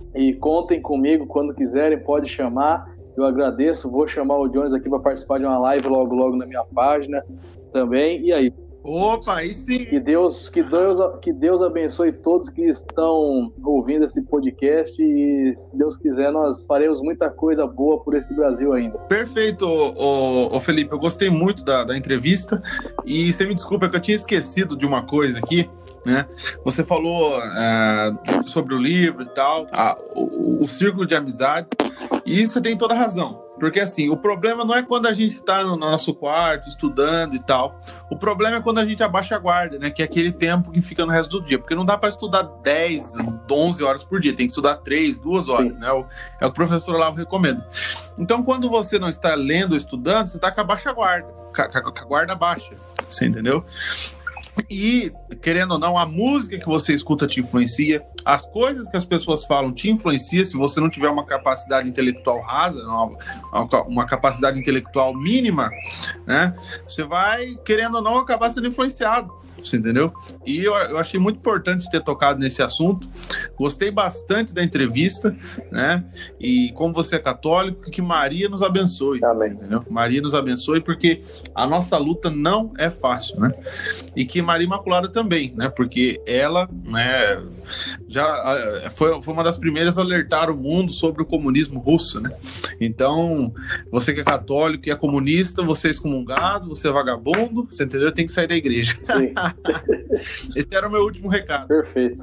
E contem comigo quando quiserem, pode chamar. Eu agradeço. Vou chamar o Jones aqui para participar de uma live logo na minha página também. E aí? Opa, aí sim! Que Deus abençoe todos que estão ouvindo esse podcast e, se Deus quiser, nós faremos muita coisa boa por esse Brasil ainda. Perfeito, ô Felipe, eu gostei muito da entrevista e você me desculpa que eu tinha esquecido de uma coisa aqui, né? Você falou sobre o livro e tal, o círculo de amizades, e você tem toda a razão. Porque, assim, o problema não é quando a gente está no nosso quarto, estudando e tal. O problema é quando a gente abaixa a guarda, né? Que é aquele tempo que fica no resto do dia. Porque não dá para estudar 10, 11 horas por dia. Tem que estudar 3, 2 horas, né? É o que o professor Olavo recomenda. Então, quando você não está lendo ou estudando, você está com a baixa guarda. Com a guarda baixa. Você entendeu? E, querendo ou não, a música que você escuta te influencia, as coisas que as pessoas falam te influencia. Se você não tiver uma capacidade intelectual rasa, uma capacidade intelectual mínima, né, você vai, querendo ou não, acabar sendo influenciado. Você entendeu? E eu achei muito importante você ter tocado nesse assunto. Gostei bastante da entrevista, né? E como você é católico, que Maria nos abençoe. Amém. Entendeu? Maria nos abençoe, porque a nossa luta não é fácil, né? E que Maria Imaculada também, né? Porque ela, né, já foi uma das primeiras a alertar o mundo sobre o comunismo russo, né? Então, você que é católico e é comunista, você é excomungado, você é vagabundo, você entendeu? Tem que sair da igreja. Sim. Esse era o meu último recado. Perfeito.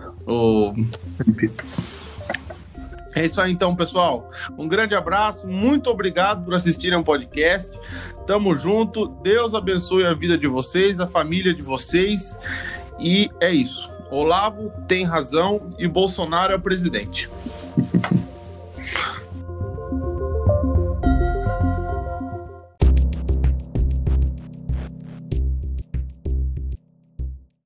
É isso aí então, pessoal. Um grande abraço, muito obrigado por assistirem ao podcast. Tamo junto, Deus abençoe a vida de vocês, a família de vocês. E é isso. Olavo tem razão e Bolsonaro é o presidente.